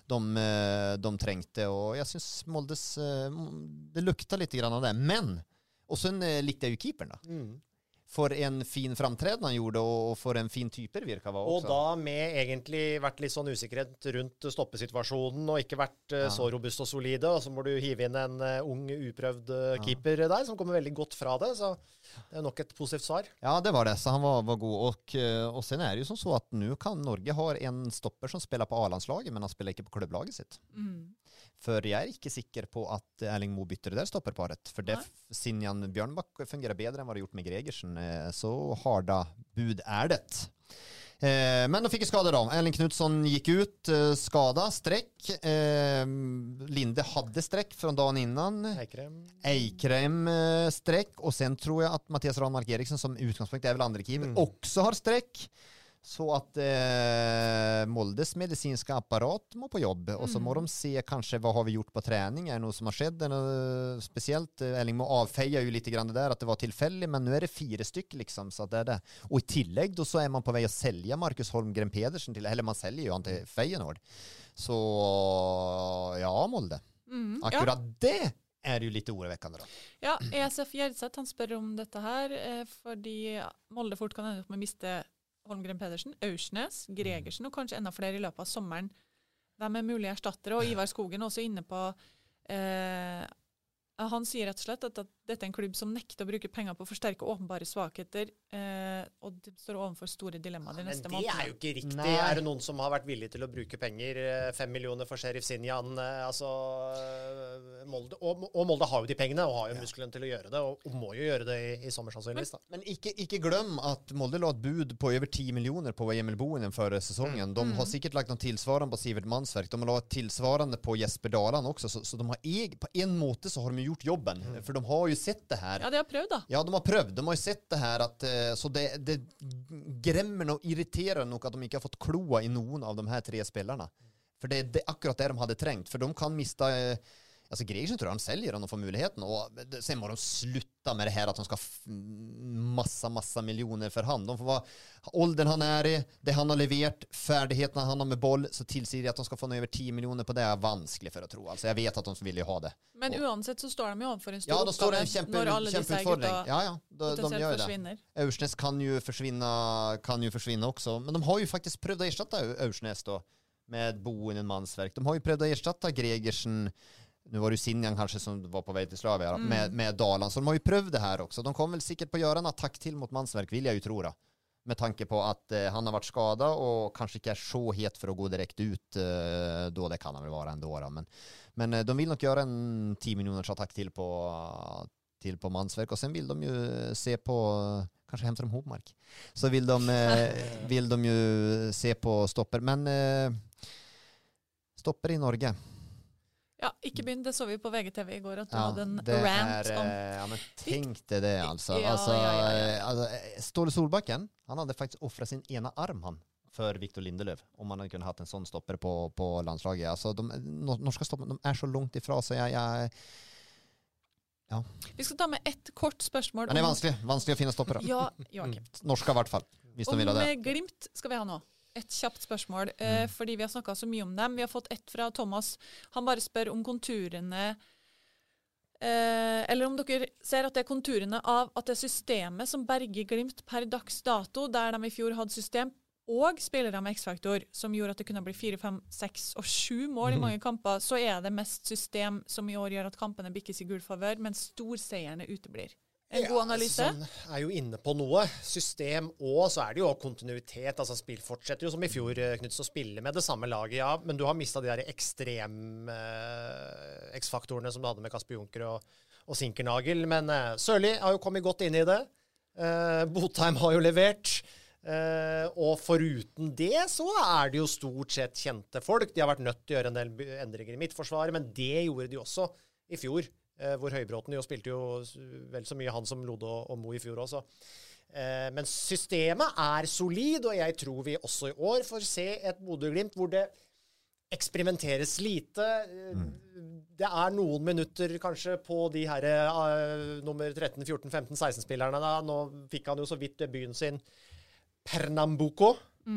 de trängte. Och jag syns Moldes... det luktar lite grann av det. Men... Och sen likte jag ju keepern då. For en fin framtreden han gjorde, og for en fin typer virka var også. Og da med egentlig vært litt sånn usikkerhet rundt stoppesituasjonen, og ikke vært så robust og solide, og så må du hive inn en ung, uprøvd keeper der, som kommer veldig godt fra det, så det er nok et positivt svar. Ja, det var det, så han var god. Og sen er det jo som så at nå kan Norge ha en stopper som spiller på A-landslaget, men han spiller ikke på klubblaget sitt. For jeg er ikke sikker på at Erling Moe bytter det der stopperparet, for det Sinjan Bjørnbakk fungerer bedre enn hva det har gjort med Gregersen. Så harda bud er det. Men de fikk skade da. Erling Knutsson gikk ut, skada, strekk. Linde hadde strekk fra dagen innan. Eikrem strekk. Og sen tror jeg at Mathias Ranmark Eriksen, som utgangspunkt er vel andre keeper, også har strekk. Så att Moldes medicinska apparat må på jobb, och så må de se kanske vad har vi gjort på träning, är det något som har skett, speciellt Erling må avfeja ju lite grann det där att det var tillfälligt, men nu är det 4 stycken liksom, så att det är det. Och i tillägg då så är man på väg att sälja Marcus Holmgren Pedersen till, eller man säljer ju han till Feyenoord. Så ja, Molde. Akkurat det är ju lite oroväckande då. Ja, ESF Gjerdseth, han spør om dette her, fordi Molde fort kan ende opp med å miste Holmgren Pedersen, Aursnes, Gregersen og kanskje enda flere i løpet av sommeren. De er mulige erstattere, og Ivar Skogen er også inne på han sier rett og slett at dette er en klubb som nekter å bruke penger på å forsterke åpenbare svakheter, og de står overfor store dilemmaer de neste månedene. Men det er jo ikke riktig. Nei. Er det noen som har vært villig til å bruke penger, 5 millioner for Sheriff Sinjan, altså Molde, og Molde har jo de pengene, og har jo muskelen til å gjøre det, og må jo gjøre det i sommer sannsynligvis. Men ikke glem at Molde la et bud på over 10 millioner på Emil Bohinen förra säsongen. De har sikkert lagt noen tilsvarende på Sivert Mansverk. De har la et tilsvarende på Jesper Dalan også, så de har på en måte så har de gjort jobben. For de har jo sett det här. Ja, de har prøvd da. Ja, de har prøvd. De har ju sett det här att så det grämmer och irriterar nog att de inte har fått kloa i någon av de här 3 spelarna. För det är akkurat det de hade trängt. För de kan mista alltså Gregersen tror jag han säljer om de får möjligheten och sen må de sluta med det här att de ska massa miljoner för hand. De får vara åldern han är i, det han har levererat, färdigheterna han har med boll, så tillsier att de ska få över 10 miljoner på det är vanskligt för att tro. Alltså jag vet att de vill ju ha det. Men uansett så står de ju för en stor ja, då står det en når alle disse gutta de gör försvinner. Det. Aursnes kan ju försvinna också, men de har ju faktiskt prövat att ersätta Aursnes då med Boinen Mansverk. De har ju prövat att ersätta Gregersen. Nu var det ju Sinjan kanske som var på väg till Slavia med Dalan. Så de har ju prövat det här också. De kommer väl säkert på att göra en attack till mot Mansverk, vill jag ju tro. Med tanke på att han har varit skadad och kanske inte är så het för att gå direkt ut då. Det kan han väl vara ändå. Men de vill nog göra en 10 miljoners attack till på Mansverk. Och sen vill de ju se på, kanske hämtar de Hovmark. Så vill de ju se på stopper. Men stopper i Norge. Ja, ikke begynn, det så vi på VGTV i går, at du hadde en rant om... Ja, men tänkte det alltså. Ja. Alltså Ståle Solbacken, han hade faktiskt offrat sin ena arm han för Victor Lindelöf, om man hade kunnat ha en sån stopper på landslaget. Alltså de norska stopper, de är så långt ifrån så ja. Vi skal ta med ett kort spørsmål. Men det er vanskelig å finne stopper. Ja, Joakim. Norska i hvert fall, hvis de vil ha det. Om Glimt skal vi ha nå. Et kjapt spørsmål, fordi vi har snakket så mye om dem. Vi har fått ett fra Thomas. Han bare spør om konturene, eller om dere ser at det er konturene av at det er systemet som berger Glimt per dags dato, der de i fjor hadde system, og spillere med X-faktor, som gjorde at det kunne bli 4, 5, 6 og 7 mål i mange kamper, så er det mest system som i år gjør at kampene bikkes i gul favør, men storseierne uteblir. En god analyse? Ja, sånn er jo inne på noe. System, og så er det jo kontinuitet. Altså spill fortsetter jo som i fjor, Knut, så spille med det samme laget, ja. Men du har mistet de der ekstrem X-faktorene som du hadde med Kasper Junker og Sinkernagel. Men Sørli har jo kommet godt inn i det. Botheim har jo levert. Og foruten det så er det jo stort sett kjente folk. De har vært nødt til å gjøre en del endringer i midtforsvaret, men det gjorde de også i fjor. Hvor Høybråten jo spilte jo vel så mye han som Lode og Mo i fjor også. Men systemet er solid, og jeg tror vi også i år får se et Bodø-Glimt hvor det eksperimenteres lite. Det er noen minutter kanskje på de her nummer 13, 14, 15, 16-spillerne da. Nå fikk han jo så vidt debuten sin Pernambuco.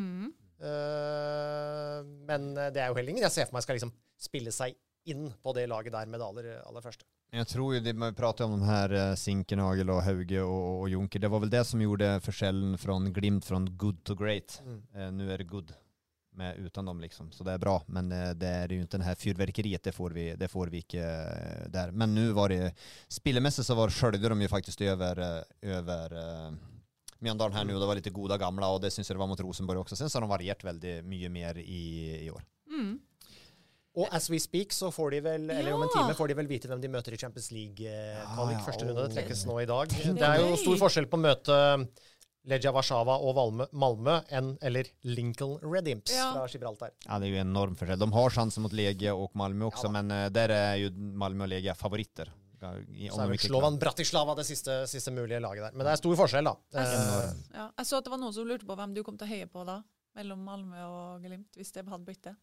Men det er jo heller ingen jeg ser for meg skal liksom spille seg inn på det laget där med det aller första. Jag tror ju det man pratar om de här Sinkernagel och Hauge och Junker. Det var väl det som gjorde försäljningen från Glimt från good to great. Nu är det good med utan dem liksom. Så det är bra, men det är ju inte den här fyrverkeriet, det får vi inte där. Men nu var det spillemässigt så sköljde de ju faktiskt över Mjøndalen här nu, och det var lite goda gamla, och det syns jag det var mot Rosenborg också. Sen så har de varierat väldigt mycket mer i år. Og as we speak så får de vel, eller om en time får de vel vite hvem de møter i Champions League-kvalik. Første runde, det trekkes nå i dag. Det er jo stor forskjell på å møte Legia Warszawa og Malmö eller Lincoln Red Imps fra Gibraltar. Ja, det är ju en enorm forskjell. De har chansen mot Legia och Malmö också, men där är ju Malmö och Legia favoriter. Så er vel Slovan Bratislava det siste mulige laget der. Men det er stor forskjell da. Ja, jeg så at det var noen som lurte på hvem du kom til å heie på da, mellom Malmö og Glimt, hvis det hadde blitt det.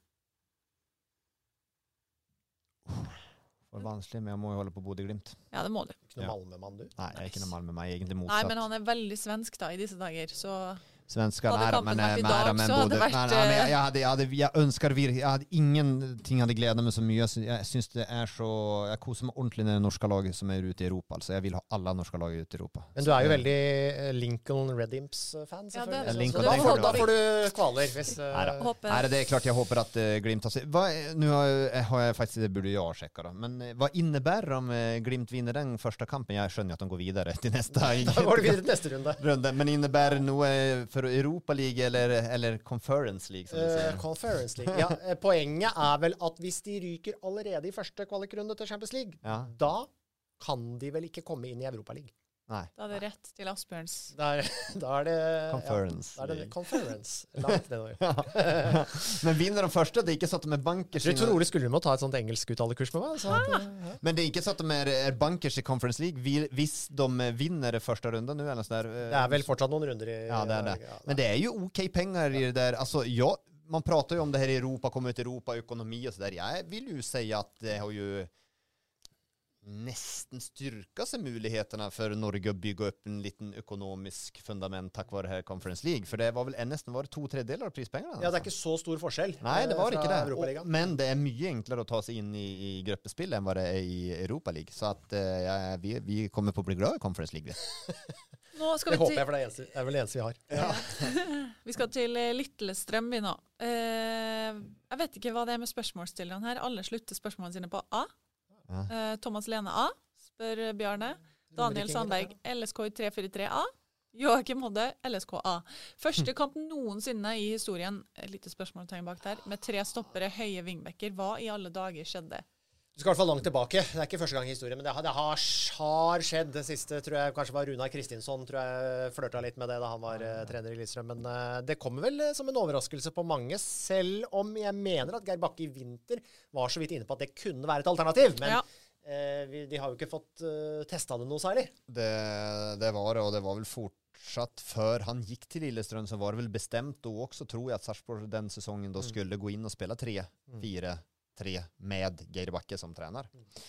Det var vanskelig, men jeg må jo holde på Bodø-Glimt. Ja, det må du. Ikke noe Malmö-mann, du? Nei, jeg er ikke noe Malmö-mann, jeg er egentlig motsatt. Nei, men han er veldig svensk da, i disse dager, så... Svenskar men jag önskar jag hade ingenting hade glädjat mig så mycket. Jag syns det är så jag koser mig ordentligt när det norska laget som är ute i Europa, alltså jag vill ha alla norska lag ute i Europa. Men du är ju väldigt Lincoln Red Imps fan selvfølgelig. Da får du kvaler. Nej, det är klart jag hoppas att Glimt har nu har jag faktiskt det borde jag checka då. Men vad innebär det om Glimt vinner den första kampen? Jag skönjer att de går vidare till nästa. Då går det vidare till nästa runda. Men innebär det nog för Europa League eller Conference League som vi säger. Conference League. Ja, poenget er vel at hvis de ryker allerede i første kvalikrunde til Champions League, da kan de vel ikke komme inn i Europa League. Nei. Da er det rett til Asbjørns. Da er det Conference. Ja, da er det conference. Langt nedover. Men vinner de første, det er ikke så at de er bankers. Jeg tror Ole skulle må ta et sånt engelskuttallekurs med meg. Så at, Men det er ikke så at de er bankers i Conference League hvis de vinner det første runde nu, eller sånn der. det er vel fortsatt noen runder i... Ja, det er det. Men det er jo ok penger i det der. Altså, ja, man prater jo om det her i Europa, kommer ut i Europa, økonomi og så der. Jeg vil jo si at det har jo nesten styrka seg muligheterna for Norge å bygge opp en liten økonomisk fundament takk vare her Conference League. For det var vel nesten 2/3 av prispengene. Ja, det er ikke så stor forskjell. Nei, det var ikke det. Men det er mye enklere å ta seg inn i gruppespill enn hva det er i Europa League. Så at vi kommer på å bli glad i Conference League. Nå skal det håper jeg, for det er vel det eneste vi har. Ja. Vi skal til Lillestrøm vi nå. Jeg vet ikke hva det er med spørsmålsstillerne her. Alle slutter spørsmålene sine på A. Thomas Lene A, spør Bjarne. Daniel Sandberg, LSK i 343A. Joakim Hodde, LSK A. Første kamp noensinne i historien, et lite spørsmålstegn bak der, med 3 stoppere, høye vingbekker. Hva i alle dager skjedde? Du skal i hvert fall langt tilbake. Det er ikke første gang i historien, men det har skjedd. Det siste tror jeg kanskje var Runar Kristinsson, tror jeg flørta litt med det da han var trener i Lillestrøm. Men det kommer vel som en overraskelse på mange, selv om jeg mener at Geir Bakke i vinter var så vidt inne på at det kunne være et alternativ. Men de har jo ikke fått testet det noe særlig. Det var det, og det var vel fortsatt før han gikk til Lillestrøm, så var det vel bestemt då også, tror jeg, at Sarpsborg den sesongen då skulle gå inn og spille 3-4-3 med Geir Bakke som trener.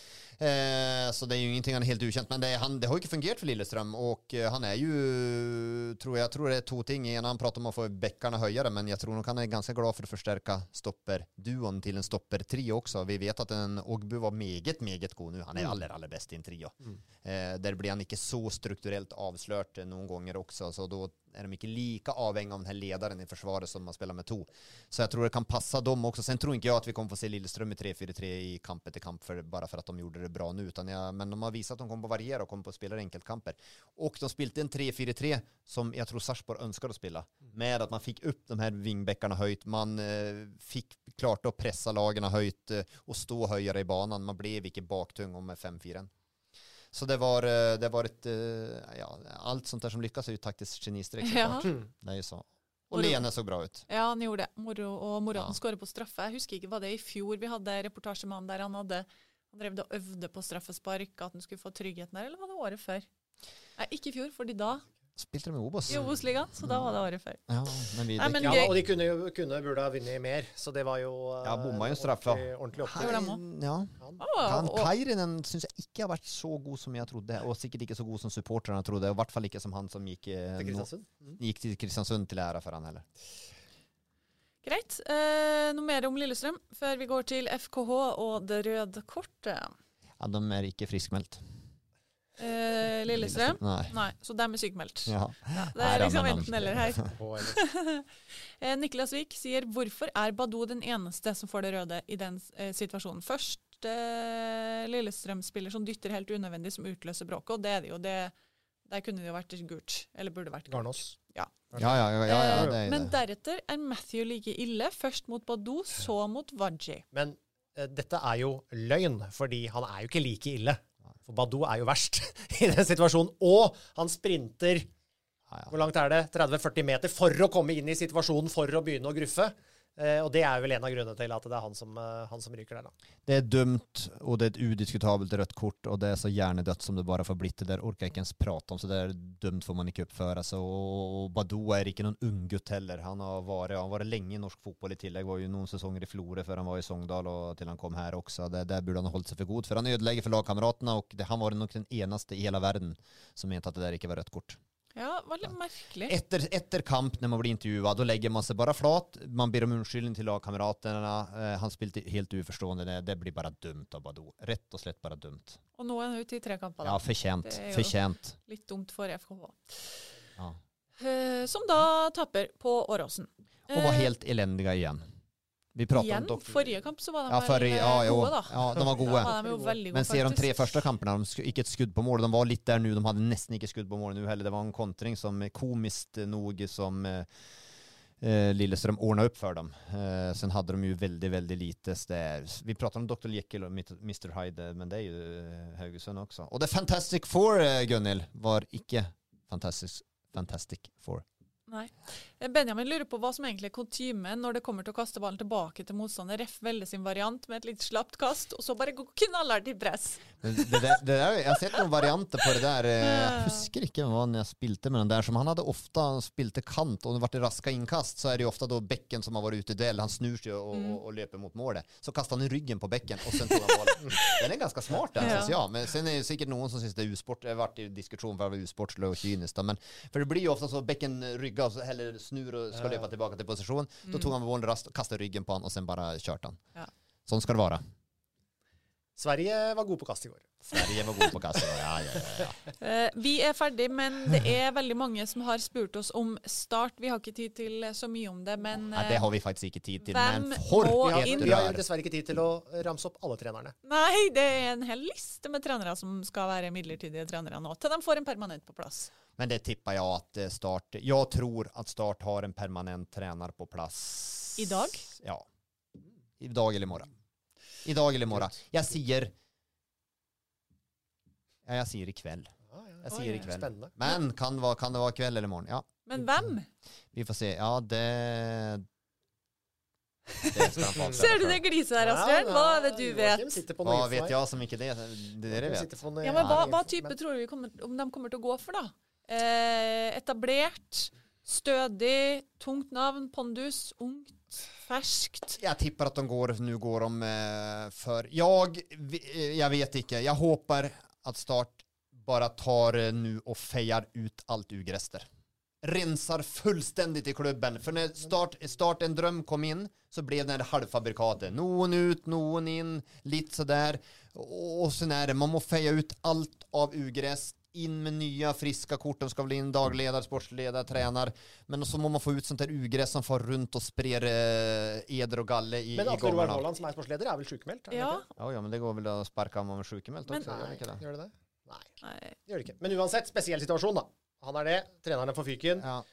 Så det är ju ingenting han är helt ukänt, men det har ju inte fungerat för Lillestrøm, och han är ju, jag tror det är 2 ting. En, han pratar om att få bäckarna höjare, men jag tror nog han är ganska glad för att förstärka stopperduon till en stopper-trio också. Vi vet att en Ogbu var meget god nu. Han är aller bäst i en trio. Där blir han inte så strukturellt avslört någon gånger också, så då är de inte lika avhängig av den här ledaren i försvaret som man spelar med 2. Så jag tror det kan passa dem också. Sen tror inte jag att vi kommer få se Lillestrøm i 3-4-3 i kamp efter kamp bara för att de gjorde det bra nu, men de har visat att de kommer på variera och kommer på att spela enkeltkamper. Och de spelade en 3-4-3 som jag tror Sarpsborg önskar att spela, med att man fick upp de här vingbäckarna höjt, man fick klart att pressa lagarna höjt och stå höjare i banan. Man blev inte baktung om 5-4. Så det var ett, allt sånt där som lyckas är ju taktiskt genistrek. Ja. Det är ju så. Og Lene så bra ut. Ja, han gjorde det. Moronen skåret på straffe. Jeg husker ikke, var det i fjor vi hadde reportasje med han der han drev og øvde på straffespark, at han skulle få tryggheten der, eller var det året før? Nei, ikke i fjor, fordi da spilte de med Obos. I Obos-ligaen, så da var det året før. Ja, men og de burde ha vunnet mer, så det var jo bomma jo straffa. Ordentlig opptur. Han Kairinen synes jeg ikke har vært så god som jeg trodde, og sikkert ikke så god som supporterne trodde, og i hvert fall ikke som han som gikk til Kristiansund til æra for han heller. Greit. Noe mer om Lillestrøm før vi går til FKH og det røde kortet? Ja, de er ikke friskmeldt. Lillestrøm? Nei. Så de er sykmeldt. Ja. Det er liksom enten eller her. Niklas Vik sier, hvorfor er Badou den eneste som får det røde i den situasjonen? Først Lillestrøm-spiller som dytter helt unødvendig, som utløser bråket, og det er det jo. Der kunne det jo vært gult, eller burde vært gult. Garnås. Ja, men deretter er Matthew like ille, først mot Badou, så mot Wadji. Men dette er jo løgn, fordi han er jo ikke like ille. For Badou er jo verst i den situasjonen, og han sprinter, hvor langt er det? 30-40 meter for å komme inn i situasjonen, for å begynne å gruffe. Og det er vel en av grunnene til at det er han som ryker der da. Det er dumt, og det er et udiskutabelt rødt kort, og det er så hjernedødt som det bare får blitt. Det der orker jeg ikke ens prate om, så det er dumt får man ikke oppføre. Og Badou er ikke noen unggutt heller. Han har vært lenge i norsk fotball i tillegg. Var jo noen sesonger i Flore før han var i Sogndal, og til han kom her også. Der burde han ha holdt seg for god, for han ødelegger for lagkameratene, og han var nok den eneste i hele verden som mente at det der ikke var rødt kort. Ja, var litt merkelig. Etter kamp, når man blir intervjuet, då lägger man seg bare flat. Man ber om unnskyldning til lagkameraterna. Han spilte helt uforstående. Det blir bare dumt av Badou. Rett og slett bare dumt. Og nå er han ute i 3 kamper. Ja, fortjent. Litt dumt for FKH. Ja. Som da tapper på Åråsen. Og var helt elendige igjen. Vi igjen, forrige kamp så var de gode da. Ja, de var gode. Da var de jo veldig gode, men ser de 3 første kampene, de ikke et skudd på mål. De var litt der nu, de hadde nesten ikke skudd på mål nu heller. Det var en kontring som komiskt nog som Lillestrøm ordna upp för dem. Sen hade de ju väldigt lite där. Vi pratar om Dr. Jekyll och Mr. Hyde, men det är ju Haugesund också. Och The Fantastic Four, Gunnil, var ikke Fantastic Four. Nei. Benjamin lurer på hva som egentlig er kutymen når det kommer til å kaste ballen tilbake til motstander. Ref velge sin variant med et litt slapt kast, og så bare gå knallhardt i press. Det där, jag har sett några varianter på det där. Jag husker inte vad när jag spilte med den där. Som han hade ofta spilte kant, och det vart det raska inkast så är det ju ofta då bäcken som har varit ute i duell. Han snur sig och löper mot målet. Så kastar han i ryggen på bäcken och sen tog han bollen. Den är ganska smart den, syns jag. Men sen är det säkert någon som syns det är U-sport. Det har varit i diskussion för att vara U-sportslig och kyniskt. Men för det blir ju ofta så bäcken ryggar och så heller snur och ska löpa tillbaka till position. Då tog han bollen rast, kastade ryggen på han och sen bara kört han. Ja. Sånn ska det vara. Sverige var god på kast i går. Sverige var god på kast i går, ja. Vi er ferdig, men det er veldig mange som har spurt oss om Start. Vi har ikke tid til så mye om det, men... Ja, det har vi faktisk ikke tid til, men vi har dessverre ikke tid til å ramse opp alle trenerne. Nei, det er en hel liste med trenere som skal være midlertidige trenere nå, til de får en permanent på plass. Men det tippar jag att Start... Jag tror att Start har en permanent tränare på plats. Idag? Ja. Idag eller imorgon. Idag eller imorgon. Jag säger ikväll. Jag säger ikväll. Spännande. Men kan det vara kväll eller imorgon? Ja. Men vem? Vi får se. Ja, det ska han få. Ser du det gliset där, Asbjørn? Vad är det du vet? Vad vet jag som inte det? Det vet. Ja, men vad type tror du om de kommer till att gå för då? Etablert, stødig, tungt navn, pondus, ungt, ferskt. Jag tippar att nu går de för jag vet inte. Jag hoppas att Start bara tar nu och fejar ut allt ugräster. Rensar fullständigt i klubben. För när Start en dröm kom in så blev det halvfabrikatet. Någon ut, någon in, lite sådär. Och sen är det, man måste feja ut allt av ugräs. In med nya friska kort. De ska bli in dagledare, sportsledare, tränar. Men så må man få ut sånt där ugräs som far runt och sprer eder och galle i gångarna. Men Atle Roar Haaland som är sportsleder är väl sjukmeldt? Ja. Ja, men det går väl att sparka om man är sjukmeldt också. Gör det? Nej. Det gör det inte. Men uansett, speciell situation då. Han är det. Tränarna får fyken. Ja.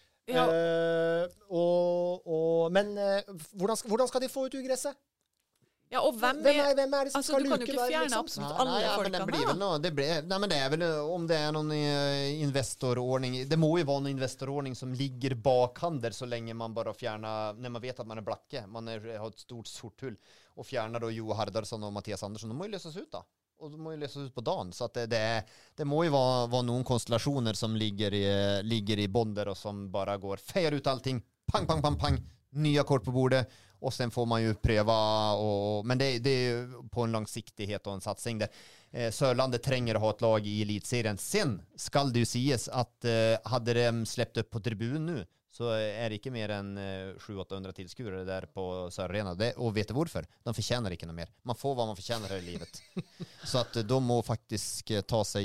Men hvordan skal de få ut ugresset? Ja, och vem är det som ska luke? Du kan ju inte fjärna absolut alla folkarna. Men det är väl om det är någon investorordning. Det må ju vara någon investorordning som ligger bakhander så länge man bara fjärnar, när man vet att man är blacke. Man har ett stort sorthull. Och fjärnar då Jo Hardardsson och Mattias Andersson. De må ju lösas ut då. Och de må ju lösas ut på dagen. Så att det må ju vara någon konstellationer som ligger i bonder och som bara går, fejar ut allting. Pang, pang, pang, pang. Nya kort på bordet. Och sen får man ju pröva, men det är ju på en långsiktighet och en satsning där. Sörlandet tränger att ha ett lag i elitserien. Sen ska det ju sägas att hade de släppt upp på tribun nu så är det inte mer än 700-800 tillskurare där på Sörarena. Och vet du varför? De förtjänar inte något mer. Man får vad man förtjänar här i livet. Så att de må faktiskt ta sig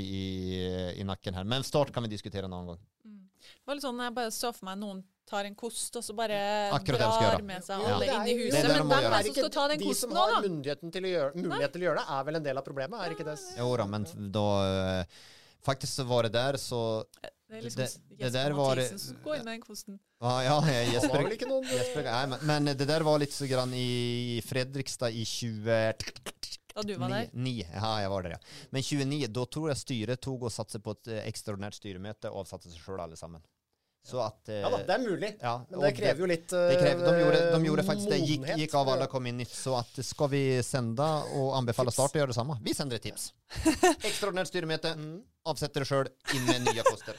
i nacken här. Men Start kan vi diskutera någon gång. Det var litt sånn, jeg bare så for meg noen tar en kost, og så bare drar med seg alle inn i huset. Men hvem er det som skal ta den kosten nå, da? De som har mulighet til å gjøre det, er vel en del av problemet, er ikke det? Jo da, men da faktisk så var det der, så det er liksom Jesper Mathisen som går inn med den kosten. Ja, Jesper, men det der var litt så grann i Fredrikstad i 20... Da du var der? 9, ja, jag var där. Ja. Men 29, då tror jag styret tog och satte på ett extraordinärt styrmöte och avsatte sig själv allesammen. Så att ja då, det är möjligt. Ja, men det kräver ju lite de gjorde faktiskt det gick av alla kom in nytt, så att ska vi sända och anbefalla Start att göra detsamma. Vi sänder ett tips. Extraordinärt styrmöte, avsätter det själv in med nya koster.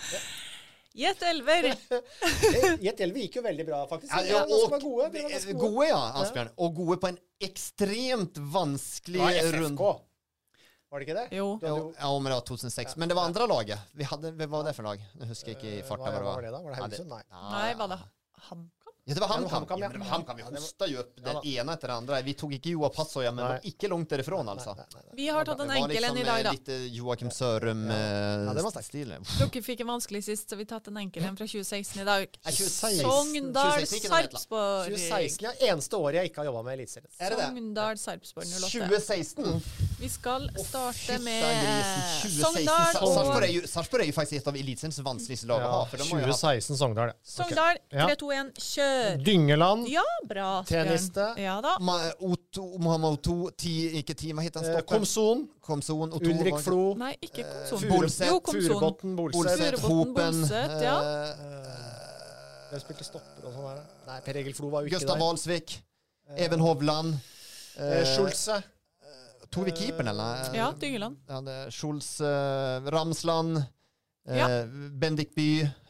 Jet-elver. Jet-elver gick ju väldigt bra faktiskt. Ja, gode, ja, Asbjørn. Och gode på en extremt vansklig rund. Var det inte det? Jo. Ja, men det var 2006. Men det var andra laget. Vad var det för lag? Nu huskar jag inte i farta vad det var. Var det Haugesund? Nej, var det HamKam? Ja, det var HamKam. Ja, men HamKam, vi hostade ju upp den ena efter den andra. Vi tog inte Joa Passoja, men var inte långt därifrån alltså. Vi har tagit en enkel en idag. Det var lite Joakim Sørum-stil. Dere fikk en vanskelig sist, så vi tatt en enkel en fra 2016 i dag. Sogndal Sarpsborg. 2016 er eneste året jeg ikke har jobbet med elitserien. Sogndal Sarpsborg 08. 2016? Vi skal starte med Sarpsborg er jo faktisk et av elitsens vanskeligste lag å ha. 2016 Sogndal. Sogndal, 3-2-1, kjør. Dyngeland. Ja, bra. Tenniste. Ja da. Mohammed Otto, ikke ti, hva heter han? Komson. Ulrik Flo. Nei, ikke Komson. Bolseth. Furubotten, Bolseth. Hopen. Ja. Jeg spilte stopper og sånn der. Nei, Per Egil Flo var jo ikke Gustav Valsvik. Even Hovland. Schulze. Tog vi keeperen, eller? Ja, Dyngeland. Ja, Schulz, Ramsland, Bendik By.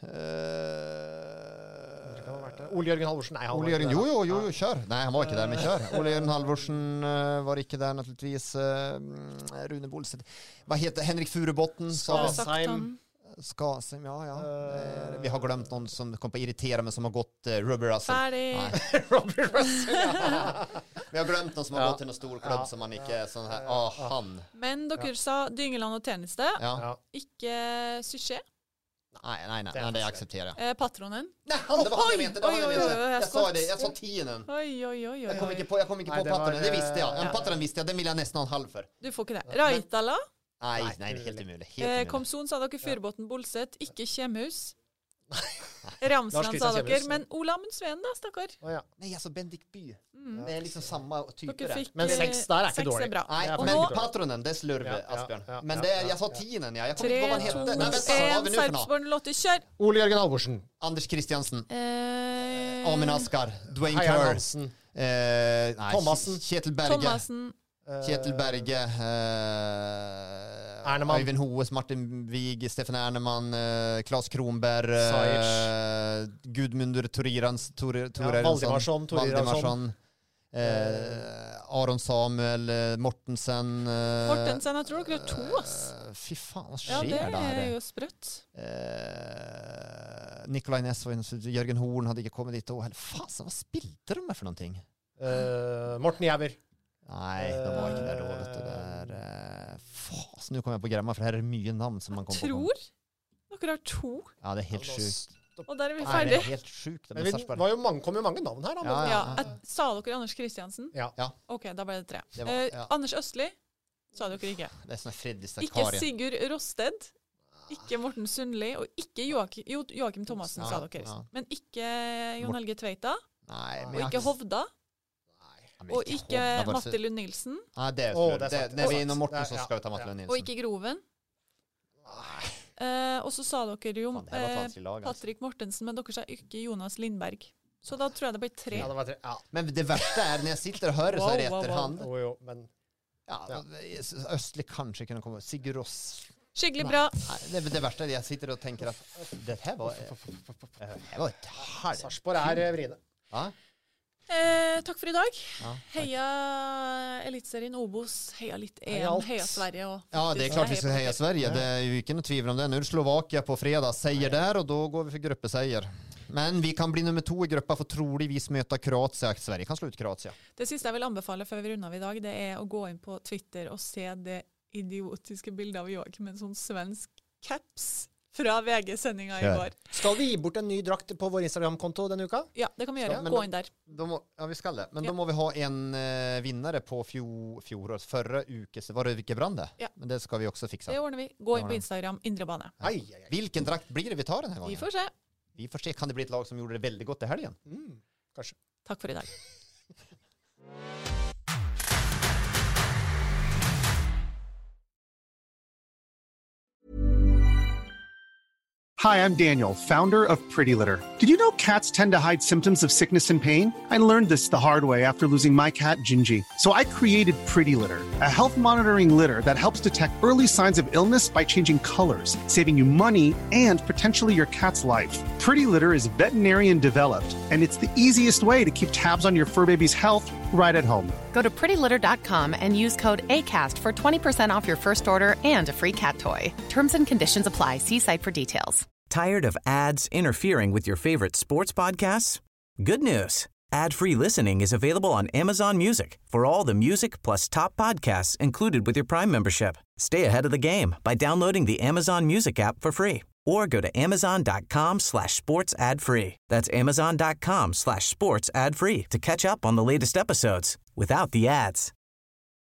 Ole Jørgen Halvorsen. Nei, Ole Jørgen, jo, kjør. Nei, han var ikke der, men kjør. Ole Jørgen Halvorsen var ikke der, naturligvis. Rune Bolseth. Hva heter Henrik Furubotten? Skasheim, ja. Vi har glemt noen som kom på å irritere, men som har gått Rubber Russell. Ferdig. Rubber Russell, Vi har glemt noen som har gått til noen stor klubb som man ikke sånn her, han. Men dere sa Dyngeland og Tenniste. Ikke Suchet. Nei, det aksepterer jeg. Patronen. Nei, det var han jeg mente. Jeg sa det, jeg sa tienden. Oi. Jeg kom ikke på patronen, det visste jeg. En patron visste jeg, den vil jeg nesten ha en halv for. Du får ikke det. Raitala. Nei, det er helt umulig. Komson sa dere Furubotten Bolseth, ikke Kjemhus. Ramsland sa dere, men Ola Mundsveen da, stakkar. Nei, altså Bendik By. Det er liksom samme type der. Men 6 der er ikke dårlig. Nei, men patronen, det slurver, Asbjørn. Men det, jeg sa tienden, jeg kom ikke på hva han hette. 3-2-1, Sarpsborg Lotte, kjør. Ole Jørgen Halvorsen. Anders Kristiansen. Amin Askar. Dwayne Kerr. Thomassen. Kjetil Berge. Øyvind Hoes, Martin Wig, Stefan Ernemann, Claes Kronberg, Gudmundur Valdimarsson, Aron Samuel, Mortensen. Jeg tror dere er 2, ass. Fy faen, hva skjer der? Ja, det er jo sprøtt. Nikolai Nesvoin, Jørgen Horn hadde ikke kommet dit. Faen, hva spilte de med for noen ting? Morten Jæver. Nei, de var ikke der da, vet du. Så nå kommer jeg på gremma, for her er det mye navn som man kommer på. Dere har 2. Ja, det er helt sjukt. Og der er vi ferdig. Det er helt sjukt. Det kom jo mange navn her. Sa dere Anders Kristiansen? Ja. Ok, da ble det 3. Anders Østli sa dere ikke. Det er sånn Freddy ikke Sigurd Rosted, ikke Morten Sundli, og ikke Joakim Thomassen, sa dere. Men ikke Jon Helge Tveita, og ikke Hovda. Og ikke Matti Lund Nilsen. Nei, det er når vi er innom Morten, så skal vi ta Matti Lund Nilsen. Og ikke Groven. Og så sa dere jo Patrick Mortensen, men dere sa ikke Jonas Lindberg. Så da tror jeg det ble 3. Ja, det var 3. Ja. Men det verste er, når jeg sitter og hører så er det etterhand. Men... Østlig kanskje kunne komme. Sigurd Ross. Skikkelig bra. Nei, det verste er jeg sitter og tenker at det her var et herlig. Sarpsborg er vriene. Ja. Takk for i dag. Heia Elitserien Obos, heia litt EM, heia Sverige. Ja, det er klart vi skal heia Sverige. Det er jo ikke noe tvivl om det. Nå er det Slovakia på fredag, seier der, og da går vi for gruppeseier. Men vi kan bli nummer 2 i gruppa for troligvis møte Kroatia. Sverige kan slå ut Kroatia. Det siste jeg vil anbefale før vi runder av i dag, det er å gå inn på Twitter og se det idiotiske bildet av Joakim med en sånn svensk caps fra VG-sendinga i går. Skal vi gi bort en ny drakt på vår Instagram-konto denne uka? Ja, det kan vi gjøre. Gå inn der. Vi skal det. Men da må vi ha en vinnere på fjorårs. Forrige uke så var det ikke Brande. Ja. Men det skal vi også fikse. Det ordner vi. Gå inn på Instagram, Indre Bane. Hvilken drakt blir det vi tar denne gangen? Vi får se. Vi får se. Kan det bli et lag som gjorde det veldig godt i helgen? Kanskje. Takk for i dag. Hi, I'm Daniel, founder of Pretty Litter. Did you know cats tend to hide symptoms of sickness and pain? I learned this the hard way after losing my cat, Gingy. So I created Pretty Litter, a health monitoring litter that helps detect early signs of illness by changing colors, saving you money and potentially your cat's life. Pretty Litter is veterinarian developed, and it's the easiest way to keep tabs on your fur baby's health right at home. Go to prettylitter.com and use code ACAST for 20% off your first order and a free cat toy. Terms and conditions apply. See site for details. Tired of ads interfering with your favorite sports podcasts? Good news. Ad-free listening is available on Amazon Music for all the music plus top podcasts included with your Prime membership. Stay ahead of the game by downloading the Amazon Music app for free or go to amazon.com/sports ad free. That's amazon.com/sports ad free to catch up on the latest episodes without the ads.